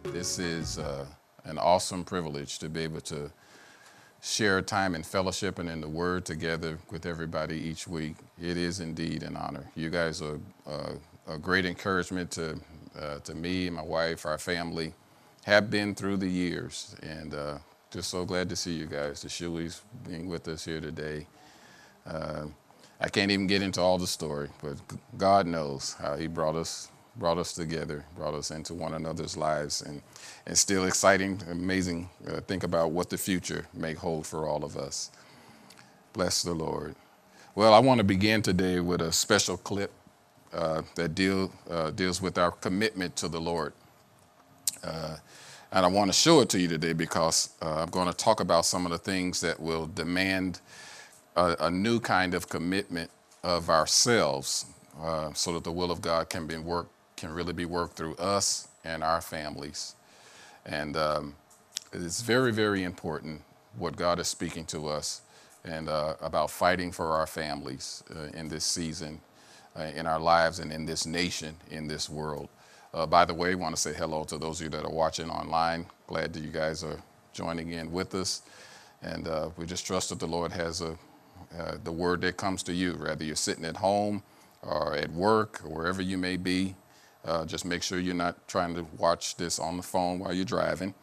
This is an awesome privilege to be able to share time in fellowship and in the Word together with everybody each week. It is indeed an honor. You guys are a great encouragement to me, my wife, our family, have been through the years, and just so glad to see you guys. The Shueys being with us here today. I can't even get into all the story, but God knows how He brought us together, brought us into one another's lives, and still exciting, amazing. Think about what the future may hold for all of us. Bless the Lord. Well, I want to begin today with a special clip that deals with our commitment to the Lord. And I want to show it to you today because I'm going to talk about some of the things that will demand a new kind of commitment of ourselves so that the will of God can really be worked through us and our families. And it's very, very important what God is speaking to us and about fighting for our families in this season, in our lives, and in this nation, in this world. By the way, I want to say hello to those of you that are watching online. Glad that you guys are joining in with us. And we just trust that the Lord has the word that comes to you, whether you're sitting at home or at work or wherever you may be. Just make sure you're not trying to watch this on the phone while you're driving.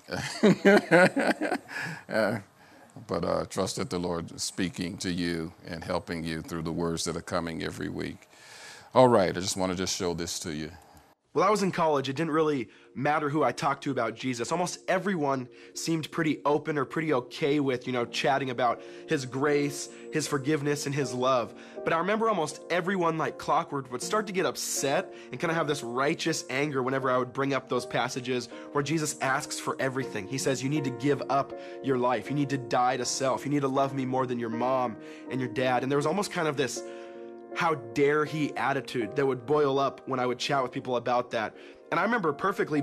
But trust that the Lord is speaking to you and helping you through the words that are coming every week. All right, I just want to show this to you. When I was in college, it didn't really matter who I talked to about Jesus. Almost everyone seemed pretty open or pretty okay with, chatting about His grace, His forgiveness, and His love. But I remember almost everyone, like clockwork, would start to get upset and kind of have this righteous anger whenever I would bring up those passages where Jesus asks for everything. He says, you need to give up your life. You need to die to self. You need to love me more than your mom and your dad. And there was almost kind of this how dare he attitude that would boil up when I would chat with people about that. And I remember perfectly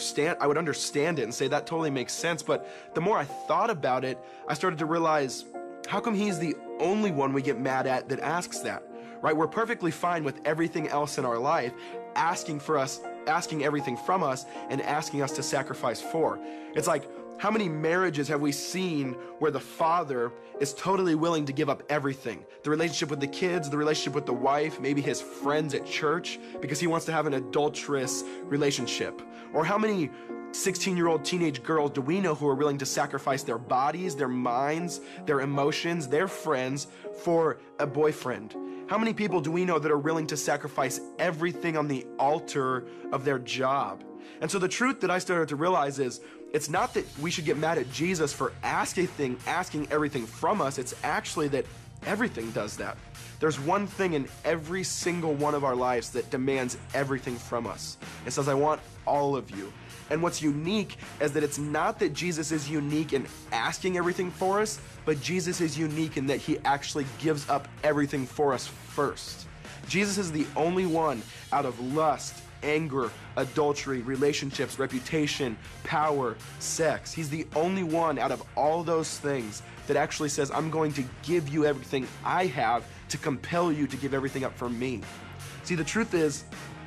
I would understand it and say that totally makes sense. But the more I thought about it, I started to realize, how come he's the only one we get mad at that asks that, right? We're perfectly fine with everything else in our life, asking everything from us and asking us to sacrifice for. It's like, how many marriages have we seen where the father is totally willing to give up everything? The relationship with the kids, the relationship with the wife, maybe his friends at church, because he wants to have an adulterous relationship. Or how many 16-year-old teenage girls do we know who are willing to sacrifice their bodies, their minds, their emotions, their friends for a boyfriend? How many people do we know that are willing to sacrifice everything on the altar of their job? And so the truth that I started to realize is, it's not that we should get mad at Jesus for asking everything from us. It's actually that everything does that. There's one thing in every single one of our lives that demands everything from us. It says, I want all of you. And what's unique is that it's not that Jesus is unique in asking everything for us, but Jesus is unique in that He actually gives up everything for us first. Jesus is the only one out of lust, anger, adultery, relationships, reputation, power, sex. He's the only one out of all those things that actually says, I'm going to give you everything I have to compel you to give everything up for me. See, the truth is,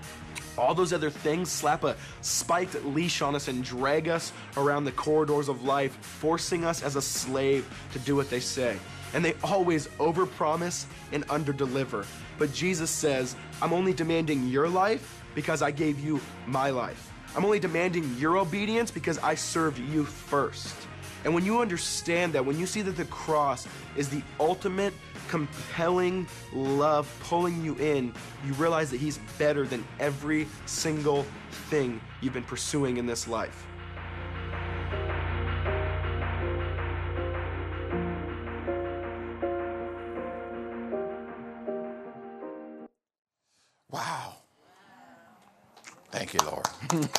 all those other things slap a spiked leash on us and drag us around the corridors of life, forcing us as a slave to do what they say. And they always overpromise and underdeliver. But Jesus says, I'm only demanding your life because I gave you my life. I'm only demanding your obedience because I served you first. And when you understand that, when you see that the cross is the ultimate compelling love pulling you in, you realize that He's better than every single thing you've been pursuing in this life. Wow. Thank you, Lord.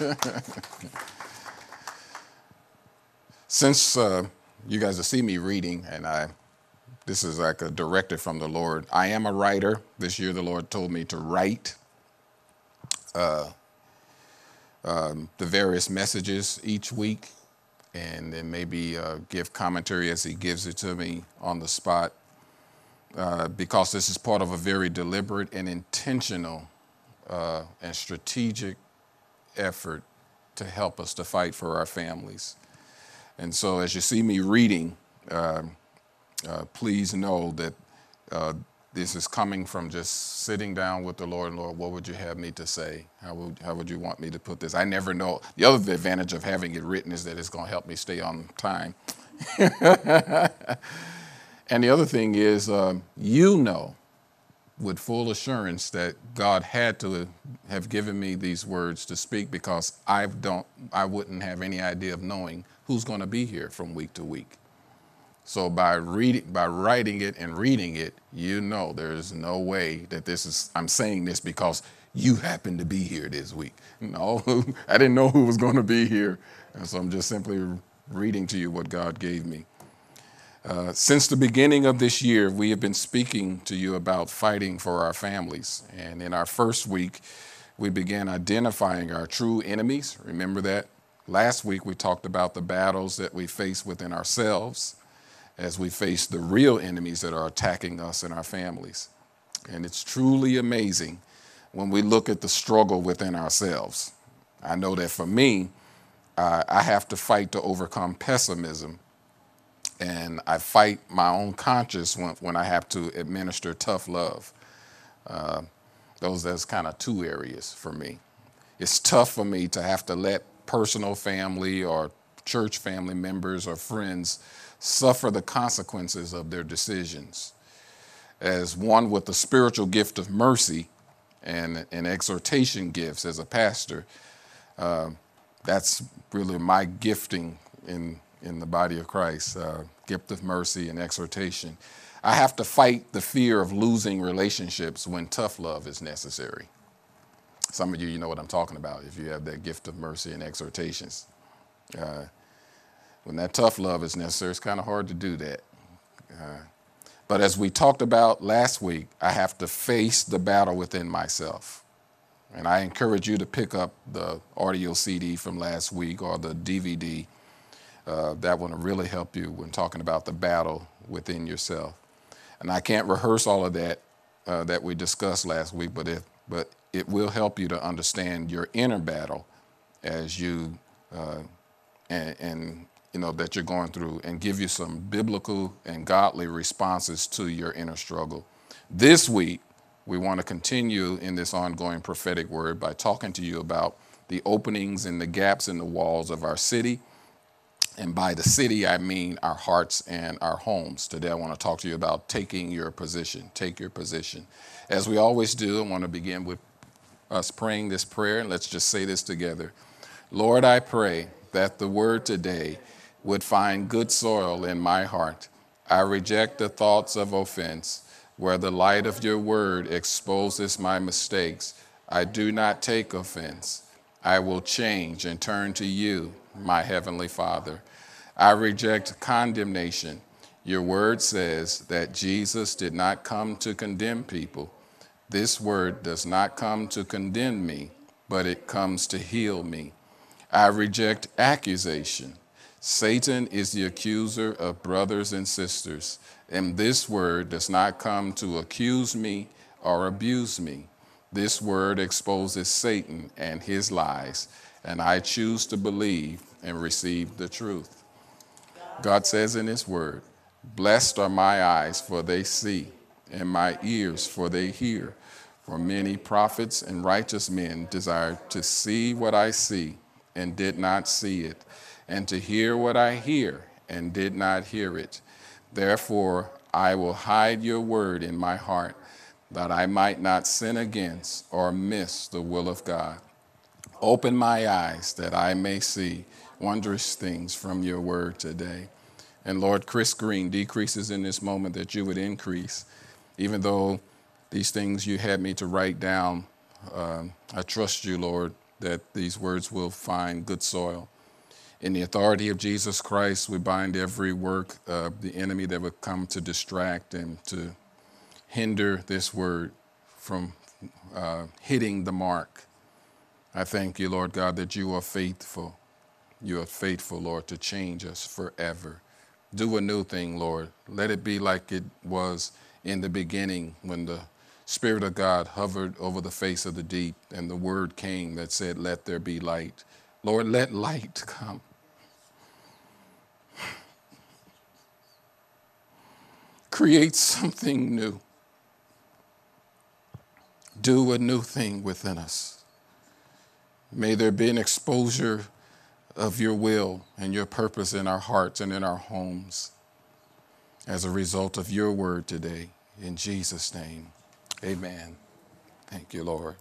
Since you guys will see me reading, and this is like a directive from the Lord. I am a writer. This year the Lord told me to write the various messages each week, and then maybe give commentary as He gives it to me on the spot, because this is part of a very deliberate and intentional and strategic effort to help us to fight for our families. And so as you see me reading, please know that this is coming from just sitting down with the Lord. Lord, what would you have me to say? How would you want me to put this? I never know. The other advantage of having it written is that it's going to help me stay on time. And the other thing is, with full assurance that God had to have given me these words to speak, because I wouldn't have any idea of knowing who's going to be here from week to week. So by writing it and reading it, there's no way that I'm saying this because you happen to be here this week. No, I didn't know who was going to be here. And so I'm just simply reading to you what God gave me. Since the beginning of this year, we have been speaking to you about fighting for our families. And in our first week, we began identifying our true enemies. Remember that? Last week, we talked about the battles that we face within ourselves as we face the real enemies that are attacking us and our families. And it's truly amazing when we look at the struggle within ourselves. I know that for me, I have to fight to overcome pessimism. And I fight my own conscience when I have to administer tough love. That's kind of two areas for me. It's tough for me to have to let personal family or church family members or friends suffer the consequences of their decisions. As one with the spiritual gift of mercy and exhortation gifts as a pastor, that's really my gifting in the body of Christ, gift of mercy and exhortation. I have to fight the fear of losing relationships when tough love is necessary. Some of you know what I'm talking about if you have that gift of mercy and exhortations. When that tough love is necessary, it's kind of hard to do that. But as we talked about last week, I have to face the battle within myself. And I encourage you to pick up the audio CD from last week or the DVD. That one will really help you when talking about the battle within yourself. And I can't rehearse all of that that we discussed last week, but it will help you to understand your inner battle as you that you're going through, and give you some biblical and godly responses to your inner struggle. This week, we want to continue in this ongoing prophetic word by talking to you about the openings and the gaps in the walls of our city. And by the city, I mean our hearts and our homes. Today, I want to talk to you about taking your position. Take your position. As we always do, I want to begin with us praying this prayer. And let's just say this together. Lord, I pray that the word today would find good soil in my heart. I reject the thoughts of offense. Where the light of your word exposes my mistakes, I do not take offense. I will change and turn to you, my heavenly Father. I reject condemnation. Your word says that Jesus did not come to condemn people. This word does not come to condemn me, but it comes to heal me. I reject accusation. Satan is the accuser of brothers and sisters, and this word does not come to accuse me or abuse me. This word exposes Satan and his lies, and I choose to believe and receive the truth. God says in his word, blessed are my eyes, for they see, and my ears, for they hear. For many prophets and righteous men desired to see what I see and did not see it, and to hear what I hear and did not hear it. Therefore, I will hide your word in my heart, that I might not sin against or miss the will of God. Open my eyes that I may see wondrous things from your word today. And Lord, Chris Green decreases in this moment that you would increase. Even though these things you had me to write down, I trust you, Lord, that these words will find good soil. In the authority of Jesus Christ, we bind every work of the enemy that would come to distract and to hinder this word from hitting the mark. I thank you, Lord God, that you are faithful. You are faithful, Lord, to change us forever. Do a new thing, Lord. Let it be like it was in the beginning when the Spirit of God hovered over the face of the deep and the word came that said, let there be light. Lord, let light come. Create something new. Do a new thing within us. May there be an exposure of your will and your purpose in our hearts and in our homes as a result of your word today. In Jesus' name, amen. Thank you, Lord.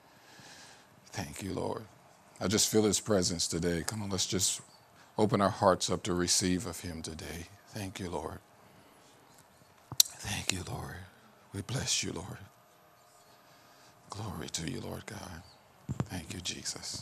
Thank you, Lord. I just feel his presence today. Come on, let's just open our hearts up to receive of him today. Thank you, Lord. Thank you, Lord. We bless you, Lord. Glory to you, Lord God. Thank you, Jesus.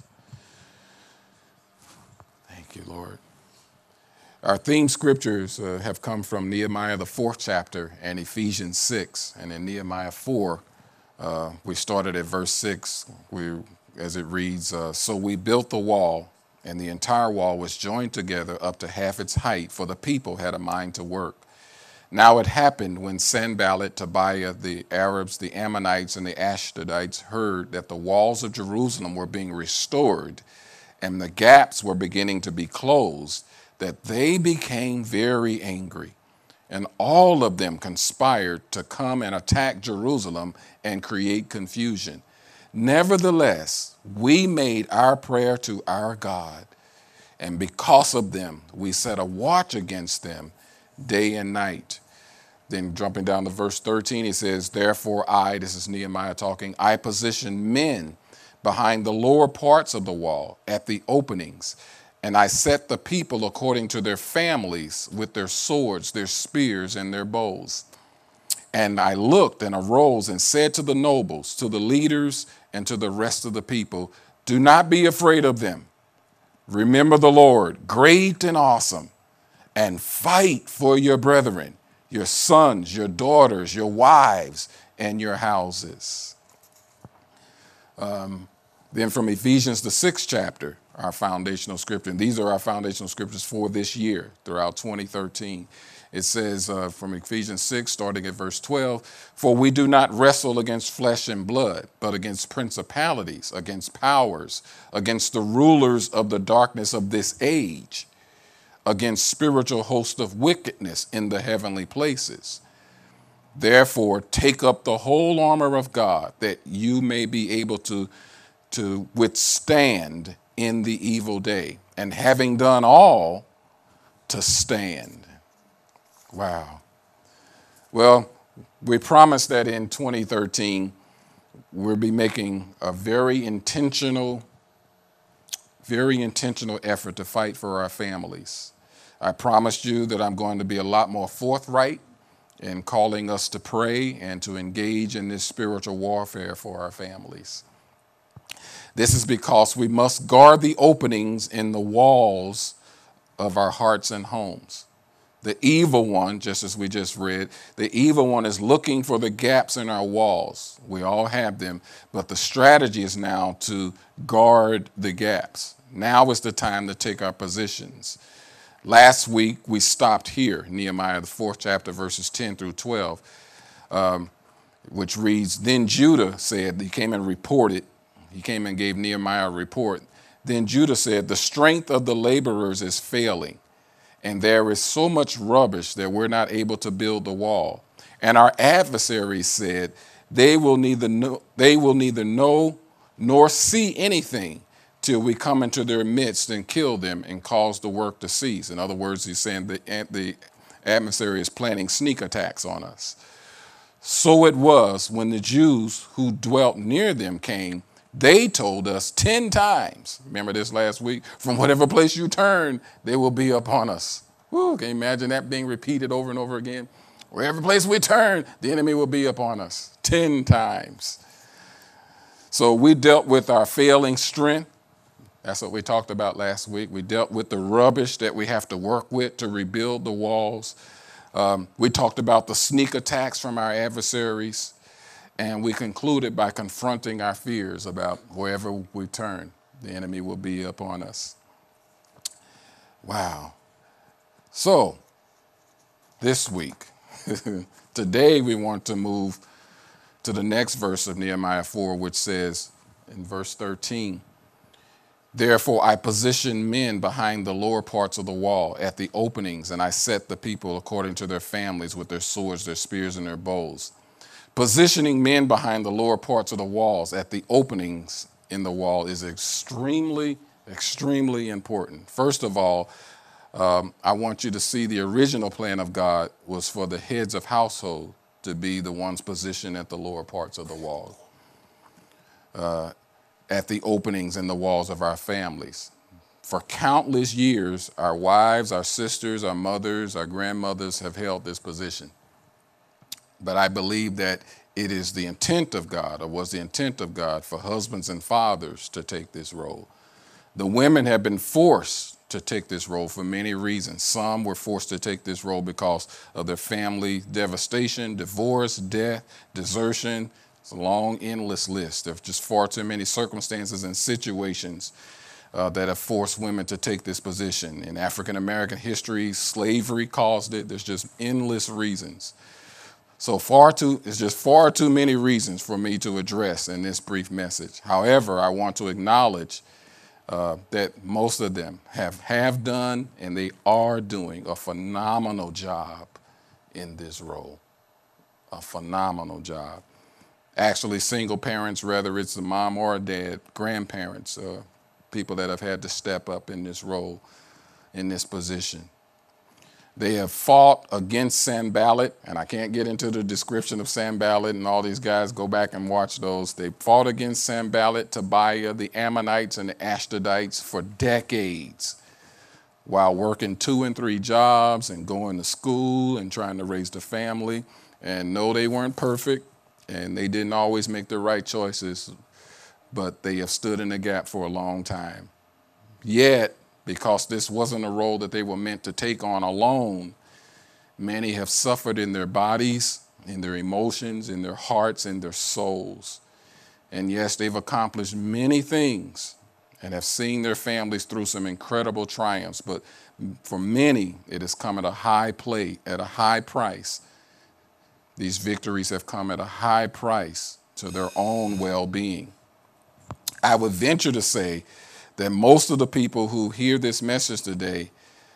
Thank you, Lord. Our theme scriptures have come from Nehemiah, the 4th chapter, and Ephesians 6. And in Nehemiah 4, we started at verse 6, as it reads, so we built the wall, and the entire wall was joined together up to half its height, for the people had a mind to work. Now it happened when Sanballat, Tobiah, the Arabs, the Ammonites, and the Ashdodites heard that the walls of Jerusalem were being restored and the gaps were beginning to be closed, that they became very angry. And all of them conspired to come and attack Jerusalem and create confusion. Nevertheless, we made our prayer to our God, and because of them, we set a watch against them day and night. Then jumping down to verse 13, he says, therefore this is Nehemiah talking, I positioned men behind the lower parts of the wall at the openings, and I set the people according to their families with their swords, their spears, and their bows. And I looked and arose and said to the nobles, to the leaders, and to the rest of the people, do not be afraid of them. Remember the Lord, great and awesome, and fight for your brethren, your sons, your daughters, your wives, and your houses. Then from Ephesians, the 6th chapter, our foundational scripture, and these are our foundational scriptures for this year throughout 2013. It says from Ephesians 6, starting at verse 12, for we do not wrestle against flesh and blood, but against principalities, against powers, against the rulers of the darkness of this age, against spiritual hosts of wickedness in the heavenly places. Therefore, take up the whole armor of God, that you may be able to withstand in the evil day, and having done all, to stand. Wow. Well, we promised that in 2013, we'll be making a very intentional effort to fight for our families. I promised you that I'm going to be a lot more forthright in calling us to pray and to engage in this spiritual warfare for our families. This is because we must guard the openings in the walls of our hearts and homes. The evil one, just as we just read, the evil one is looking for the gaps in our walls. We all have them, but the strategy is now to guard the gaps. Now is the time to take our positions. Last week, we stopped here, Nehemiah, the 4th chapter, verses 10 through 12, which reads, then Judah said, he came and gave Nehemiah a report. Then Judah said, the strength of the laborers is failing, and there is so much rubbish that we're not able to build the wall. And our adversaries said, they will neither know nor see anything till we come into their midst and kill them and cause the work to cease. In other words, he's saying the adversary is planning sneak attacks on us. So it was when the Jews who dwelt near them came, they told us 10 times, remember this last week, from whatever place you turn, they will be upon us. Woo, can you imagine that being repeated over and over again? Wherever place we turn, the enemy will be upon us 10 times. So we dealt with our failing strength. That's what we talked about last week. We dealt with the rubbish that we have to work with to rebuild the walls. We talked about the sneak attacks from our adversaries. And we concluded by confronting our fears about wherever we turn, the enemy will be upon us. Wow. So, this week, today we want to move to the next verse of Nehemiah 4, which says in verse 13, Therefore, I position men behind the lower parts of the wall at the openings, and I set the people according to their families with their swords, their spears, and their bows. Positioning men behind the lower parts of the walls at the openings in the wall is extremely, extremely important. First of all, I want you to see the original plan of God was for the heads of household to be the ones positioned at the lower parts of the wall, at the openings in the walls of our families. For countless years, our wives, our sisters, our mothers, our grandmothers have held this position. But I believe that it is the intent of God, or was the intent of God, for husbands and fathers to take this role. The women have been forced to take this role for many reasons. Some were forced to take this role because of their family devastation, divorce, death, desertion. It's a long, endless list. There's just far too many circumstances and situations that have forced women to take this position. In African American history, slavery caused it. There's just endless reasons. So it's just far too many reasons for me to address in this brief message. However, I want to acknowledge that most of them have done and they are doing a phenomenal job in this role. A phenomenal job. Actually, single parents, whether it's a mom or a dad, grandparents, people that have had to step up in this role, in this position. They have fought against Sanballat, and I can't get into the description of Sanballat and all these guys. Go back and watch those. They fought against Sanballat, Tobiah, the Ammonites, and the Ashdodites for decades while working 2 and 3 jobs and going to school and trying to raise the family. And no, they weren't perfect, and they didn't always make the right choices, but they have stood in the gap for a long time. Yet, because this wasn't a role that they were meant to take on alone, many have suffered in their bodies, in their emotions, in their hearts, in their souls. And yes, they've accomplished many things and have seen their families through some incredible triumphs. But for many, it has come at a high price. These victories have come at a high price to their own well-being. I would venture to say that most of the people who hear this message today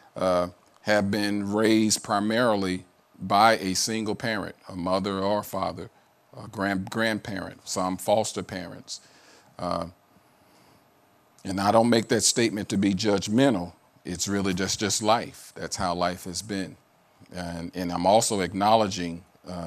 have been raised primarily by a single parent, a mother or father, a grandparent, some foster parents. And I don't make that statement to be judgmental. It's really just life. That's how life has been. And I'm also acknowledging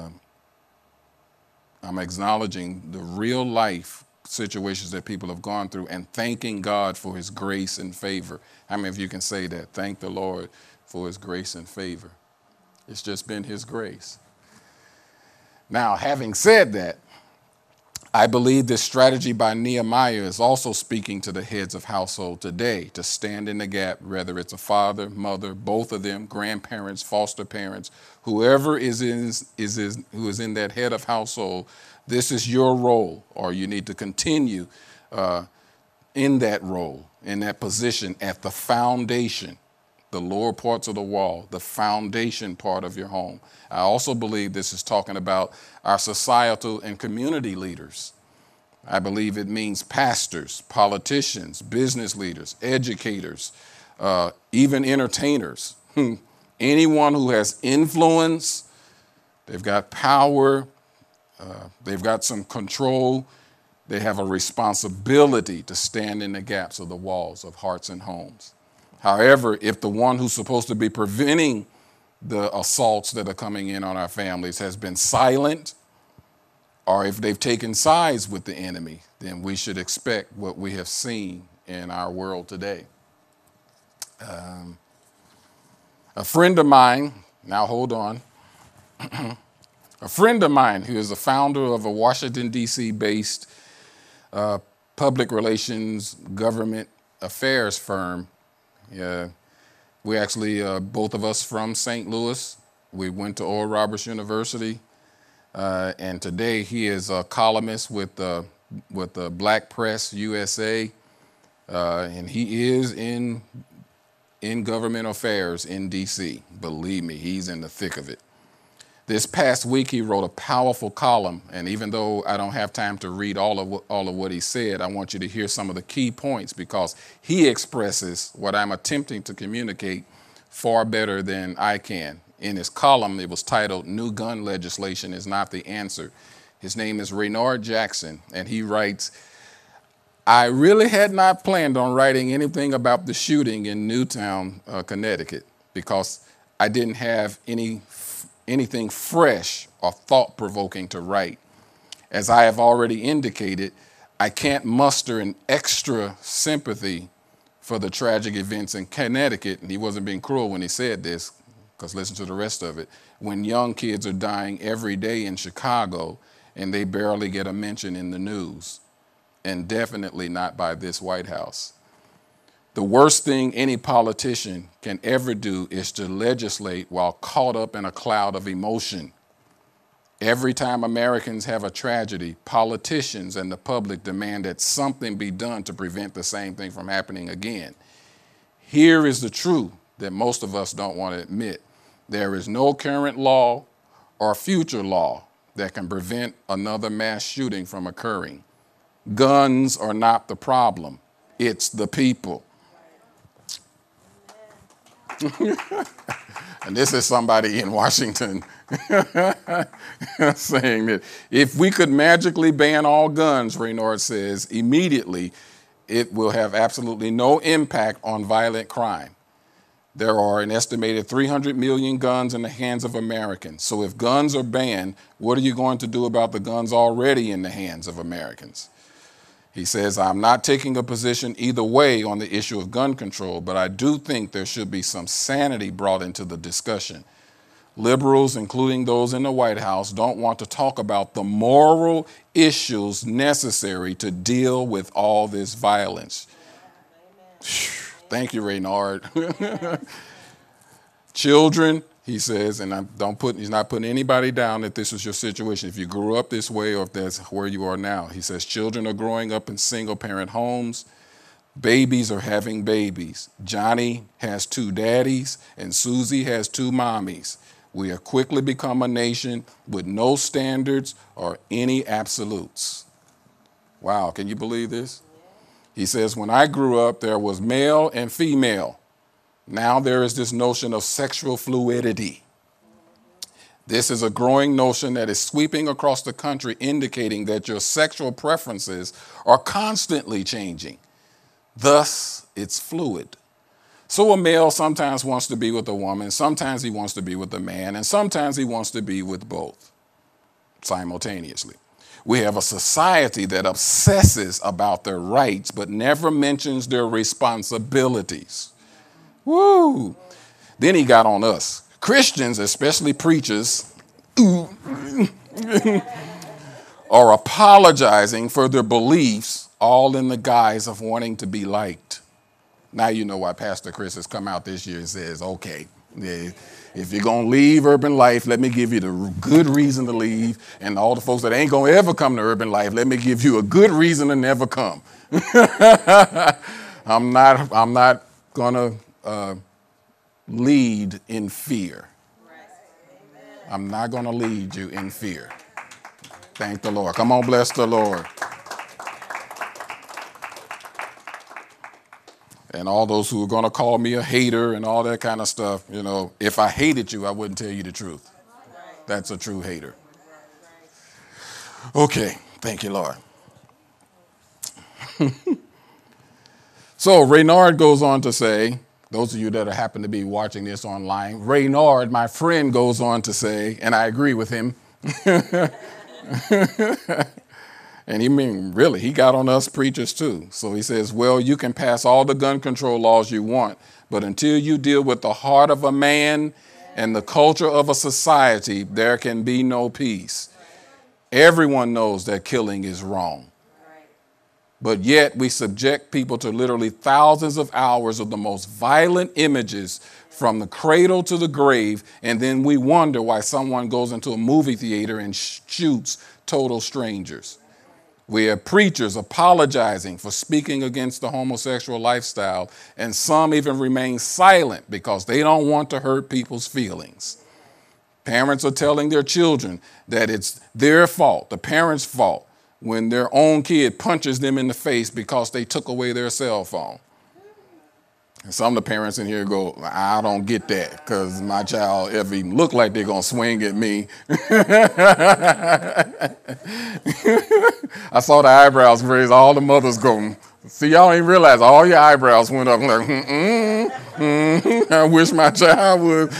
the real life situations that people have gone through and thanking God for his grace and favor. How many of you can say that? Thank the Lord for his grace and favor. It's just been his grace. Now, having said that, I believe this strategy by Nehemiah is also speaking to the heads of household today to stand in the gap, whether it's a father, mother, both of them, grandparents, foster parents, whoever who is in that head of household. This is your role, or you need to continue in that role, in that position at the foundation, the lower parts of the wall, the foundation part of your home. I also believe this is talking about our societal and community leaders. I believe it means pastors, politicians, business leaders, educators, even entertainers. Anyone who has influence, they've got power, they've got some control. They have a responsibility to stand in the gaps of the walls of hearts and homes. However, if the one who's supposed to be preventing the assaults that are coming in on our families has been silent, or if they've taken sides with the enemy, then we should expect what we have seen in our world today. A friend of mine, now hold on. A friend of mine who is the founder of a Washington, D.C. based public relations government affairs firm. We actually, both of us from St. Louis. We went to Oral Roberts University. And today he is a columnist with Black Press USA. And he is in government affairs in D.C. Believe me, he's in the thick of it. This past week, he wrote a powerful column, and even though I don't have time to read all of what he said, I want you to hear some of the key points because he expresses what I'm attempting to communicate far better than I can. In his column, it was titled, "New Gun Legislation is Not the Answer." His name is Raynard Jackson, and he writes, "I really had not planned on writing anything about the shooting in Newtown, Connecticut, because I didn't have anything fresh or thought-provoking to write. As I have already indicated, I can't muster an extra sympathy for the tragic events in Connecticut," and he wasn't being cruel when he said this, because listen to the rest of it, "when young kids are dying every day in Chicago and they barely get a mention in the news, and definitely not by this White House. The worst thing any politician can ever do is to legislate while caught up in a cloud of emotion. Every time Americans have a tragedy, politicians and the public demand that something be done to prevent the same thing from happening again. Here is the truth that most of us don't want to admit. There is no current law or future law that can prevent another mass shooting from occurring. Guns are not the problem. It's the people." And this is somebody in Washington saying that if we could magically ban all guns, Raynard says, immediately, it will have absolutely no impact on violent crime. There are an estimated 300 million guns in the hands of Americans. So if guns are banned, what are you going to do about the guns already in the hands of Americans? He says, "I'm not taking a position either way on the issue of gun control, but I do think there should be some sanity brought into the discussion. Liberals, including those in the White House, don't want to talk about the moral issues necessary to deal with all this violence." Thank you, Raynard. "Children," he says, and he's not putting anybody down if this is your situation. If you grew up this way or if that's where you are now, he says, "Children are growing up in single-parent homes. Babies are having babies. Johnny has 2 daddies and Susie has 2 mommies. We have quickly become a nation with no standards or any absolutes." Wow, can you believe this? He says, "When I grew up, there was male and female. Now there is this notion of sexual fluidity. This is a growing notion that is sweeping across the country, indicating that your sexual preferences are constantly changing. Thus, it's fluid. So a male sometimes wants to be with a woman, sometimes he wants to be with a man, and sometimes he wants to be with both simultaneously. We have a society that obsesses about their rights but never mentions their responsibilities." Woo! Then he got on us. "Christians, especially preachers, are apologizing for their beliefs, all in the guise of wanting to be liked." Now you know why Pastor Chris has come out this year and says, "Okay, if you're going to leave Urban Life, let me give you the good reason to leave. And all the folks that ain't going to ever come to Urban Life, let me give you a good reason to never come." I'm not going to lead in fear. I'm not going to lead you in fear. Thank the Lord. Come on, bless the Lord. And all those who are going to call me a hater and all that kind of stuff, you know, if I hated you, I wouldn't tell you the truth. That's a true hater. Okay, thank you, Lord. So Raynard goes on to say, those of you that happen to be watching this online, Raynard, my friend, goes on to say, and I agree with him, and he got on us preachers too. So he says, "Well, you can pass all the gun control laws you want, but until you deal with the heart of a man and the culture of a society, there can be no peace. Everyone knows that killing is wrong. But yet we subject people to literally thousands of hours of the most violent images from the cradle to the grave, and then we wonder why someone goes into a movie theater and shoots total strangers. We have preachers apologizing for speaking against the homosexual lifestyle, and some even remain silent because they don't want to hurt people's feelings. Parents are telling their children that it's their fault, the parents' fault, when their own kid punches them in the face because they took away their cell phone. And some of the parents in here go, I don't get that, because my child ever even look like they're going to swing at me. I saw the eyebrows raise, all the mothers go, see, y'all ain't realize all your eyebrows went up. Like, I wish my child would.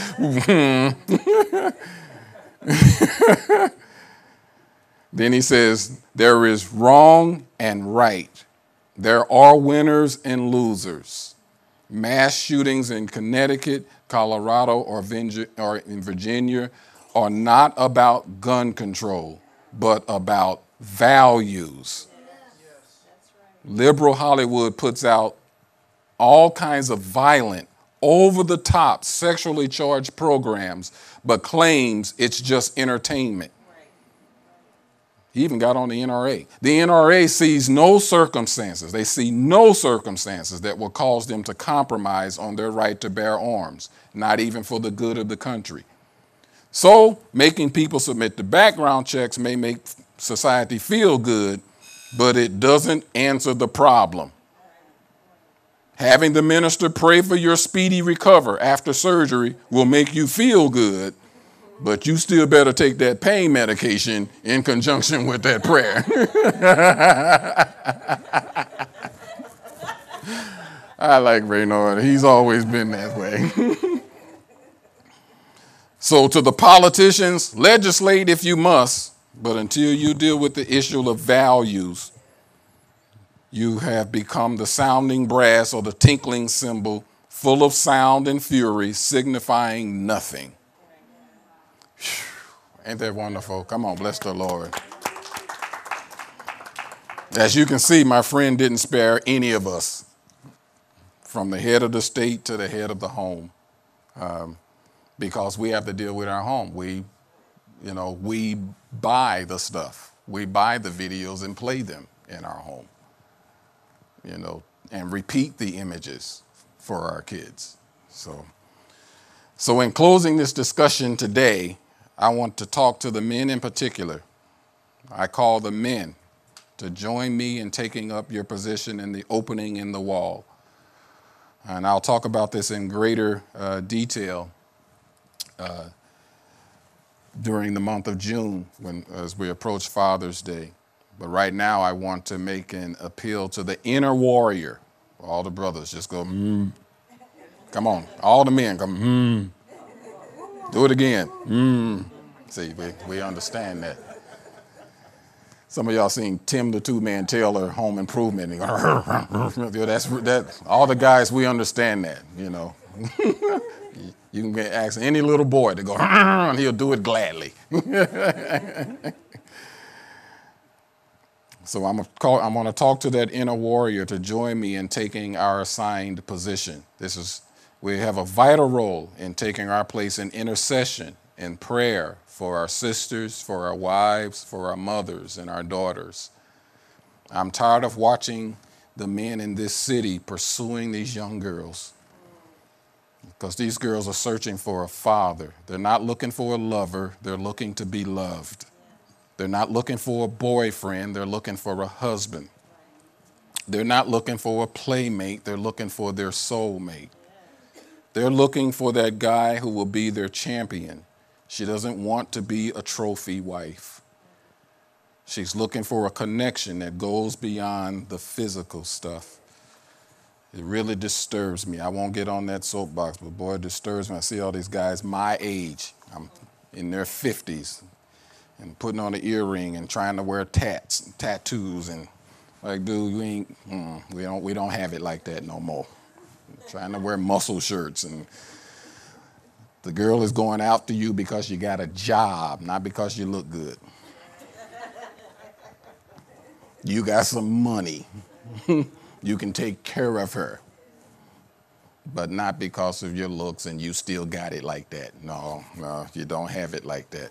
Then he says, there is wrong and right. There are winners and losers. Mass shootings in Connecticut, Colorado, or in Virginia are not about gun control, but about values. Liberal Hollywood puts out all kinds of violent, over-the-top, sexually charged programs, but claims it's just entertainment. He even got on the NRA. The NRA sees no circumstances. They see no circumstances that will cause them to compromise on their right to bear arms, not even for the good of the country. So making people submit to background checks may make society feel good, but it doesn't answer the problem. Having the minister pray for your speedy recovery after surgery will make you feel good, but you still better take that pain medication in conjunction with that prayer. I like Raynard. He's always been that way. So to the politicians, legislate if you must, but until you deal with the issue of values, you have become the sounding brass or the tinkling cymbal, full of sound and fury, signifying nothing. Ain't that wonderful? Come on, bless the Lord. As you can see, my friend didn't spare any of us, from the head of the state to the head of the home, because we have to deal with our home. We buy the stuff. We buy the videos and play them in our home, and repeat the images for our kids. So in closing this discussion today, I want to talk to the men in particular. I call the men to join me in taking up your position in the opening in the wall. And I'll talk about this in greater detail during the month of June as we approach Father's Day. But right now I want to make an appeal to the inner warrior. All the brothers just go, Come on, all the men come, Do it again, See, we understand that. Some of y'all seen Tim the Two-Man Taylor, Home Improvement. That's all the guys, we understand that, You can ask any little boy to go, and he'll do it gladly. So I'm going to talk to that inner warrior to join me in taking our assigned position. We have a vital role in taking our place in intercession and prayer for our sisters, for our wives, for our mothers and our daughters. I'm tired of watching the men in this city pursuing these young girls, because these girls are searching for a father. They're not looking for a lover. They're looking to be loved. They're not looking for a boyfriend. They're looking for a husband. They're not looking for a playmate. They're looking for their soulmate. They're looking for that guy who will be their champion. She doesn't want to be a trophy wife. She's looking for a connection that goes beyond the physical stuff. It really disturbs me. I won't get on that soapbox, but boy, it disturbs me. I see all these guys my age, I'm in their 50s, and putting on an earring and trying to wear tattoos, and like, dude, we don't have it like that no more. Trying to wear muscle shirts, and the girl is going out to you because you got a job, not because you look good. You got some money. You can take care of her, but not because of your looks and you still got it like that. No, you don't have it like that.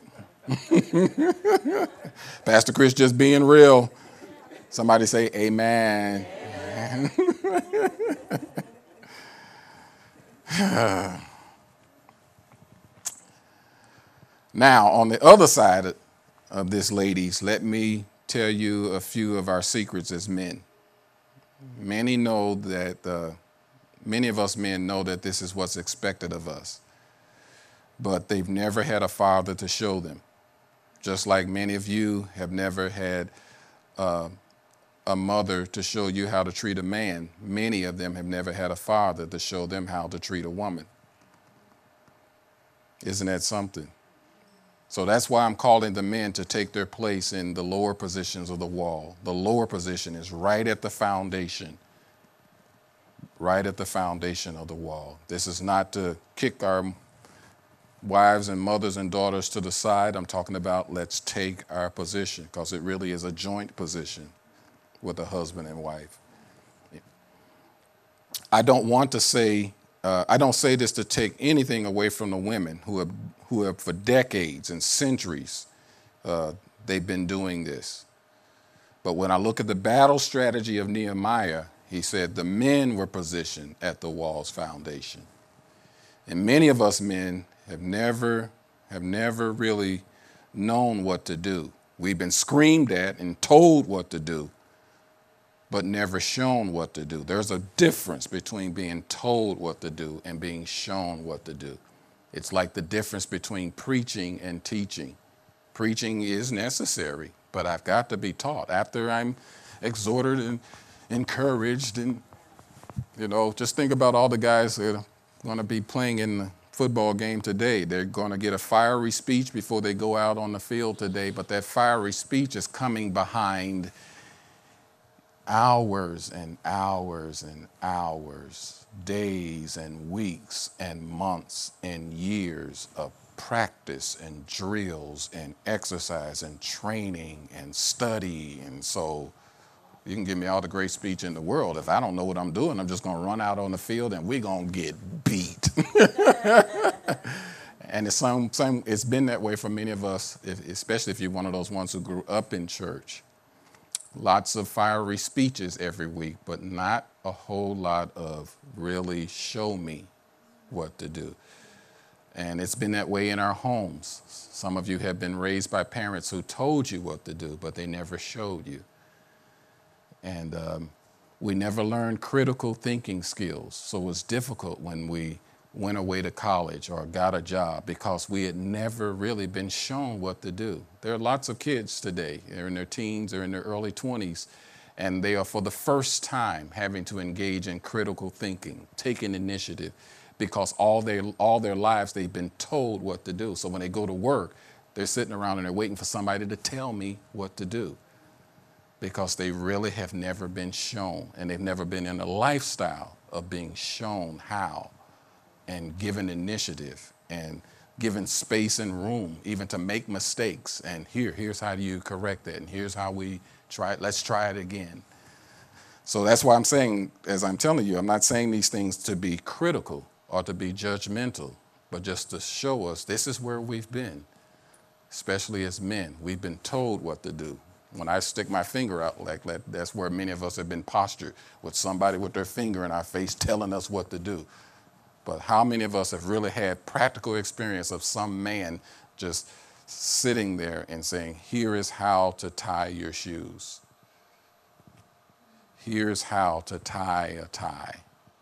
Pastor Chris just being real. Somebody say amen. Now, on the other side of this, ladies, let me tell you a few of our secrets as men. Many know that, many of us men know that this is what's expected of us, but they've never had a father to show them. Just like many of you have never had a mother to show you how to treat a man, many of them have never had a father to show them how to treat a woman. Isn't that something? So that's why I'm calling the men to take their place in the lower positions of the wall. The lower position is right at the foundation, right at the foundation of the wall. This is not to kick our wives and mothers and daughters to the side. I'm talking about let's take our position, because it really is a joint position with a husband and wife. I don't want to say, I don't say this to take anything away from the women who have for decades and centuries, they've been doing this. But when I look at the battle strategy of Nehemiah, he said the men were positioned at the wall's foundation. And many of us men have never really known what to do. We've been screamed at and told what to do, but never shown what to do. There's a difference between being told what to do and being shown what to do. It's like the difference between preaching and teaching. Preaching is necessary, but I've got to be taught. After I'm exhorted and encouraged, and, just think about all the guys that are going to be playing in the football game today. They're going to get a fiery speech before they go out on the field today, but that fiery speech is coming behind hours and hours and hours, days and weeks and months and years of practice and drills and exercise and training and study. And so you can give me all the great speech in the world. If I don't know what I'm doing, I'm just going to run out on the field and we're going to get beat. And it's been that way for many of us, especially if you're one of those ones who grew up in church. Lots of fiery speeches every week, but not a whole lot of really show me what to do. And it's been that way in our homes. Some of you have been raised by parents who told you what to do, but they never showed you. And we never learned critical thinking skills. So it was difficult when we went away to college or got a job, because we had never really been shown what to do. There are lots of kids today, they're in their teens, they're in their early 20s, and they are for the first time having to engage in critical thinking, taking initiative, because all their lives they've been told what to do. So when they go to work, they're sitting around and they're waiting for somebody to tell me what to do, because they really have never been shown, and they've never been in a lifestyle of being shown how, and given initiative and given space and room even to make mistakes. And here's how do you correct that, and here's how we try it. Let's try it again. So that's why I'm saying, as I'm telling you, I'm not saying these things to be critical or to be judgmental, but just to show us this is where we've been, especially as men. We've been told what to do. When I stick my finger out like that, that's where many of us have been postured, with somebody with their finger in our face telling us what to do. But how many of us have really had practical experience of some man just sitting there and saying, here is how to tie your shoes. Here's how to tie a tie.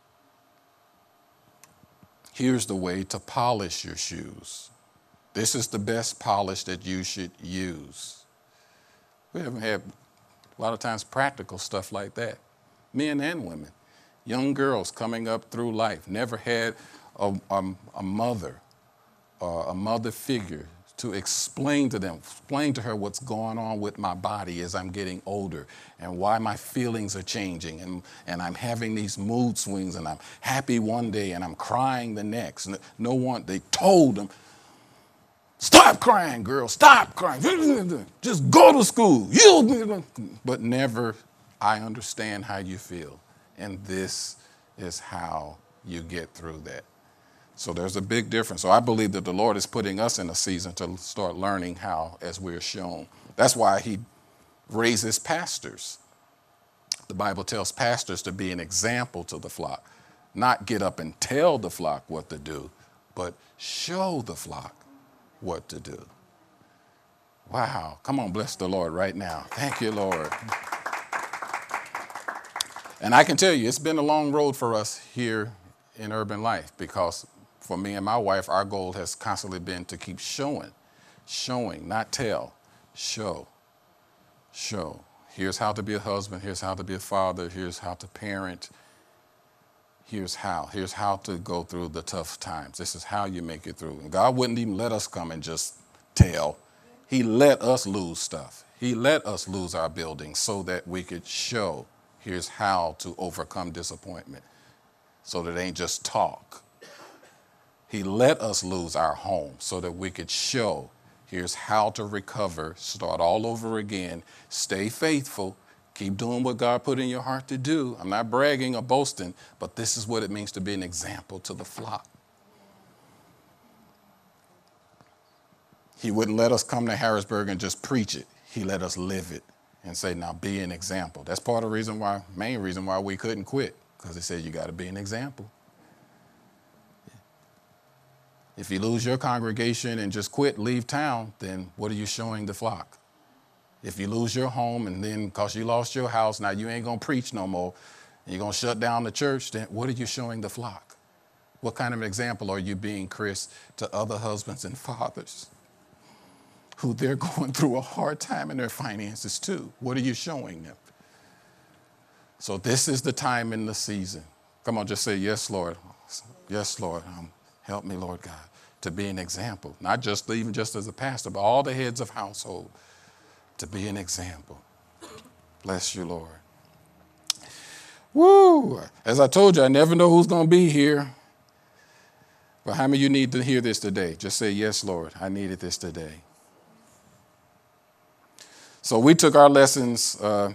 Here's the way to polish your shoes. This is the best polish that you should use. We haven't had a lot of times practical stuff like that, men and women. Young girls coming up through life, never had a mother or a mother figure to explain to her what's going on with my body as I'm getting older, and why my feelings are changing, and I'm having these mood swings, and I'm happy one day and I'm crying the next. No one, they told them, stop crying, girl, stop crying. Just go to school. But never, I understand how you feel. And this is how you get through that. So there's a big difference. So I believe that the Lord is putting us in a season to start learning how, as we're shown. That's why he raises pastors. The Bible tells pastors to be an example to the flock, not get up and tell the flock what to do, but show the flock what to do. Wow. Come on, bless the Lord right now. Thank you, Lord. And I can tell you, it's been a long road for us here in Urban Life, because for me and my wife, our goal has constantly been to keep showing, not tell, show. Here's how to be a husband. Here's how to be a father. Here's how to parent. Here's how to go through the tough times. This is how you make it through. And God wouldn't even let us come and just tell. He let us lose stuff. He let us lose our building so that we could show, here's how to overcome disappointment, so that it ain't just talk. He let us lose our home so that we could show, here's how to recover, start all over again, stay faithful, keep doing what God put in your heart to do. I'm not bragging or boasting, but this is what it means to be an example to the flock. He wouldn't let us come to Harrisburg and just preach it. He let us live it and say, now be an example. That's part of the reason why, main reason why we couldn't quit, because he said you got to be an example. If you lose your congregation and just quit, leave town, then what are you showing the flock? If you lose your home and then because you lost your house, now you ain't going to preach no more, and you're going to shut down the church, then what are you showing the flock? What kind of example are you being, Chris, to other husbands and fathers who they're going through a hard time in their finances too? What are you showing them? So this is the time in the season. Come on, just say, yes, Lord. Yes, Lord. Help me, Lord God, to be an example, not just even just as a pastor, but all the heads of household, to be an example. Bless you, Lord. Woo! As I told you, I never know who's going to be here. But how many of you need to hear this today? Just say, yes, Lord, I needed this today. So we took our lessons. Let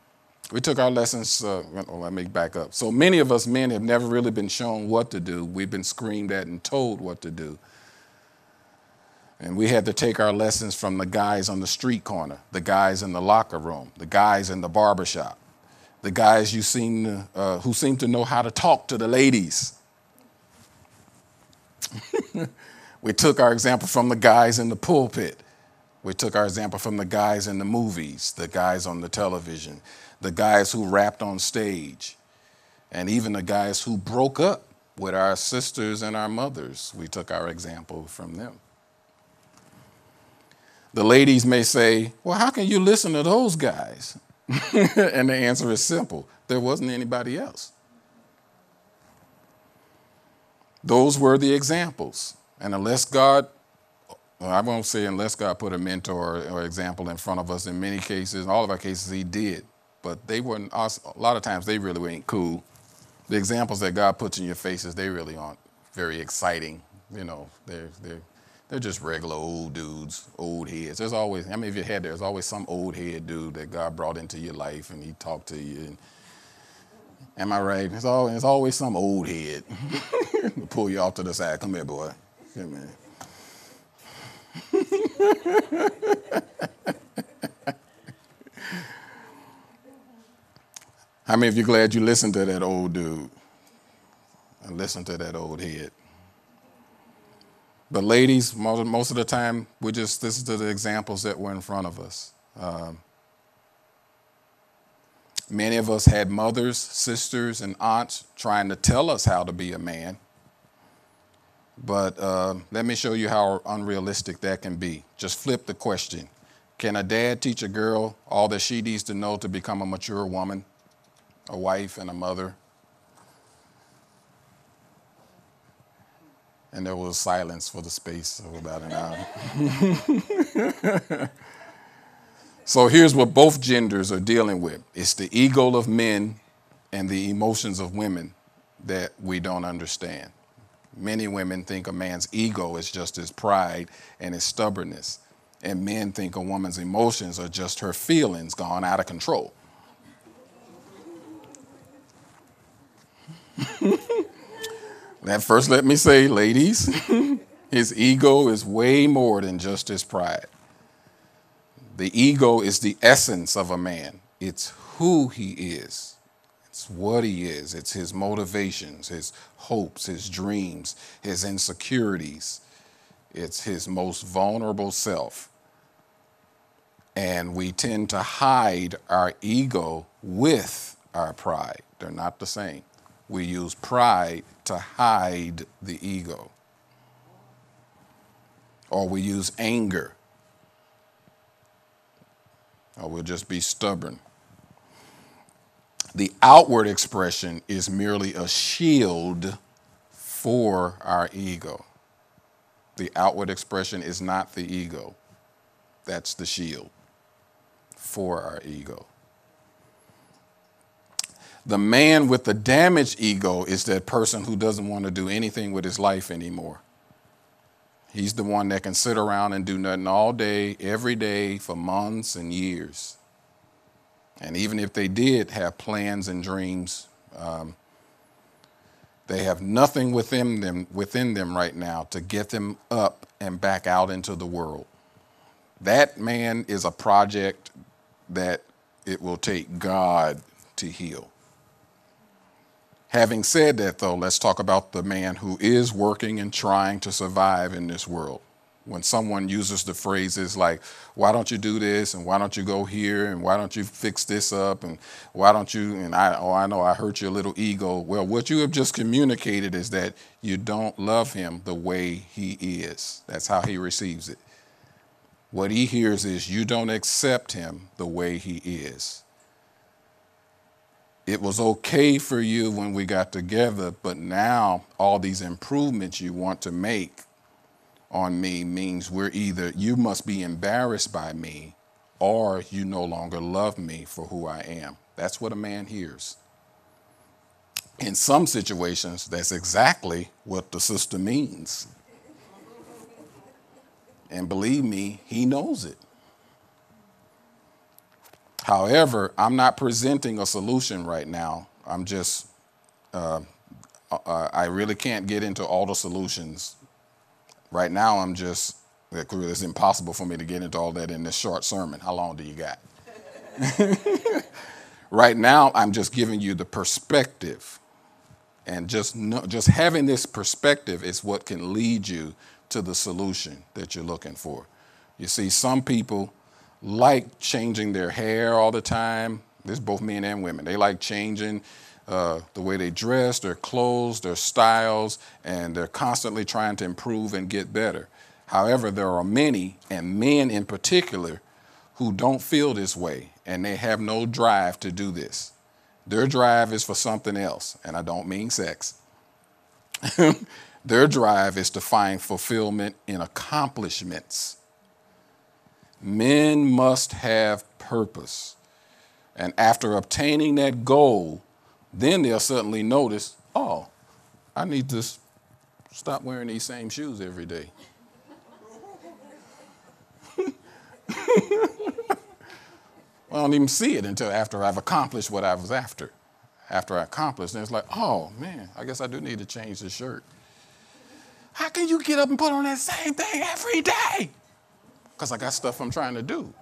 me back up. So many of us men have never really been shown what to do. We've been screamed at and told what to do. And we had to take our lessons from the guys on the street corner, the guys in the locker room, the guys in the barbershop, the guys who seem to know how to talk to the ladies. We took our example from the guys in the pulpit. We took our example from the guys in the movies, the guys on the television, the guys who rapped on stage, and even the guys who broke up with our sisters and our mothers. We took our example from them. The ladies may say, well, how can you listen to those guys? And the answer is simple. There wasn't anybody else. Those were the examples. And unless God, I won't say unless God put a mentor or example in front of us, in many cases, in all of our cases, he did. But they weren't, a lot of times they really ain't cool. The examples that God puts in your faces, they really aren't very exciting. You know, they're just regular old dudes, old heads. There's always, how many of you had there's always some old head dude that God brought into your life and he talked to you. And, am I right? There's always some old head. Pull you off to the side. Come here, boy. Come here. How many of you glad you listened to that old dude and listened to that old head? But ladies, most of the time, we just listen to the examples that were in front of us. Many of us had mothers, sisters, and aunts trying to tell us how to be a man. But let me show you how unrealistic that can be. Just flip the question. Can a dad teach a girl all that she needs to know to become a mature woman, a wife and a mother? And there was silence for the space of about an hour. So here's what both genders are dealing with. It's the ego of men and the emotions of women that we don't understand. Many women think a man's ego is just his pride and his stubbornness. And men think a woman's emotions are just her feelings gone out of control. First, let me say, ladies, his ego is way more than just his pride. The ego is the essence of a man. It's who he is. It's what he is. It's his motivations, his hopes, his dreams, his insecurities. It's his most vulnerable self. And we tend to hide our ego with our pride. They're not the same. We use pride to hide the ego. Or we use anger. Or we'll just be stubborn. The outward expression is merely a shield for our ego. The outward expression is not the ego. That's the shield for our ego. The man with the damaged ego is that person who doesn't want to do anything with his life anymore. He's the one that can sit around and do nothing all day, every day, for months and years. And even if they did have plans and dreams, they have nothing within them right now to get them up and back out into the world. That man is a project that it will take God to heal. Having said that, though, let's talk about the man who is working and trying to survive in this world. When someone uses the phrases like, why don't you do this, and why don't you go here, and why don't you fix this up, and why don't you, and I know I hurt your little ego. Well, what you have just communicated is that you don't love him the way he is. That's how he receives it. What he hears is you don't accept him the way he is. It was okay for you when we got together, but now all these improvements you want to make on me means we're either, you must be embarrassed by me, or you no longer love me for who I am. That's what a man hears. In some situations, that's exactly what the sister means. And believe me, he knows it. However, I'm not presenting a solution right now. I'm just, I really can't get into all the solutions. Right now, it's impossible for me to get into all that in this short sermon. How long do you got? Right now, I'm just giving you the perspective. And just having this perspective is what can lead you to the solution that you're looking for. You see, some people like changing their hair all the time. This is both men and women. They like changing the way they dress, their clothes, their styles, and they're constantly trying to improve and get better. However, there are many, and men in particular, who don't feel this way, and they have no drive to do this. Their drive is for something else, and I don't mean sex. Their drive is to find fulfillment in accomplishments. Men must have purpose. And after obtaining that goal, then they'll suddenly notice, oh, I need to stop wearing these same shoes every day. I don't even see it until after I've accomplished what I was after. After I accomplished, then it's like, oh, man, I guess I do need to change this shirt. How can you get up and put on that same thing every day? Because I got stuff I'm trying to do.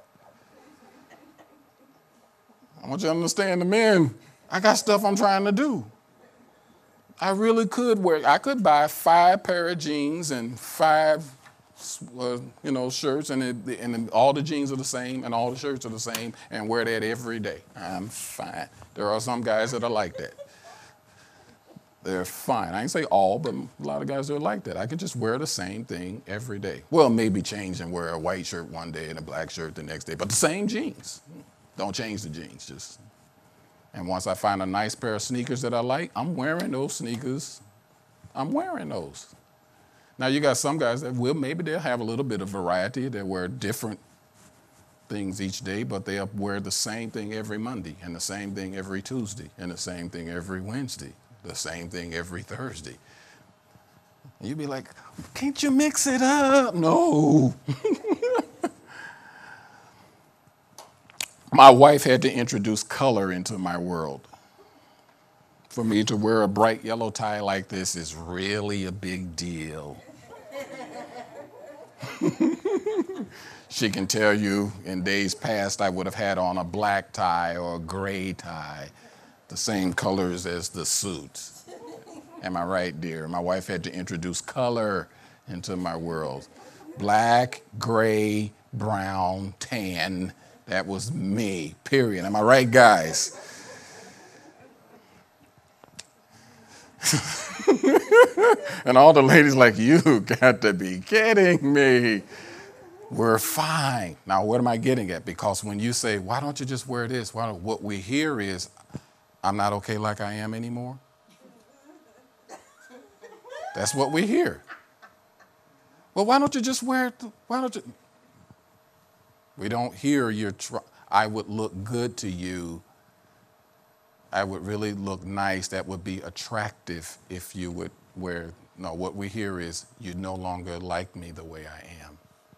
I want you to understand the men. I got stuff I'm trying to do. I really could I could buy 5 pair of jeans and 5, shirts, and all the jeans are the same and all the shirts are the same, and wear that every day. I'm fine. There are some guys that are like that. They're fine. I ain't say all, but a lot of guys are like that. I can just wear the same thing every day. Well, maybe change and wear a white shirt one day and a black shirt the next day, but the same jeans. Don't change the jeans. And once I find a nice pair of sneakers that I like, I'm wearing those sneakers. I'm wearing those. Now, you got some guys that maybe they'll have a little bit of variety. They'll wear different things each day, but they'll wear the same thing every Monday, and the same thing every Tuesday, and the same thing every Wednesday, the same thing every Thursday. And you'd be like, can't you mix it up? No. My wife had to introduce color into my world. For me to wear a bright yellow tie like this is really a big deal. She can tell you in days past I would have had on a black tie or a gray tie, the same colors as the suit. Am I right, dear? My wife had to introduce color into my world. Black, gray, brown, tan. That was me, period. Am I right, guys? And all the ladies like, you got to be kidding me. We're fine. Now, what am I getting at? Because when you say, why don't you just wear this? What we hear is, I'm not okay like I am anymore. That's what we hear. Well, why don't you just wear it? Why don't you? We don't hear I would look good to you. I would really look nice. That would be attractive if you would wear. No, what we hear is, you no longer like me the way I am.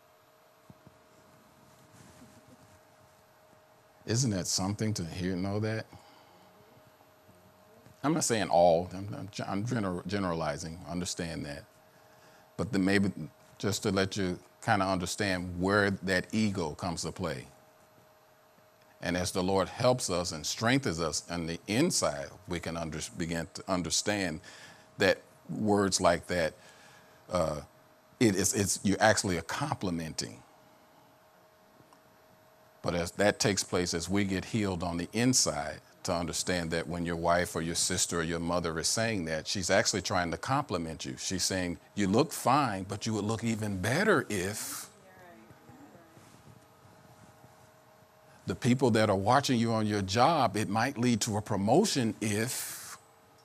Isn't that something to know that? I'm not saying all, I'm generalizing, understand that. But then maybe just to let you kind of understand where that ego comes to play. And as the Lord helps us and strengthens us on the inside, we can begin to understand that words like that, you're actually a complimenting. But as that takes place, as we get healed on the inside, to understand that when your wife or your sister or your mother is saying that, she's actually trying to compliment you. She's saying, you look fine, but you would look even better if the people that are watching you on your job, it might lead to a promotion if.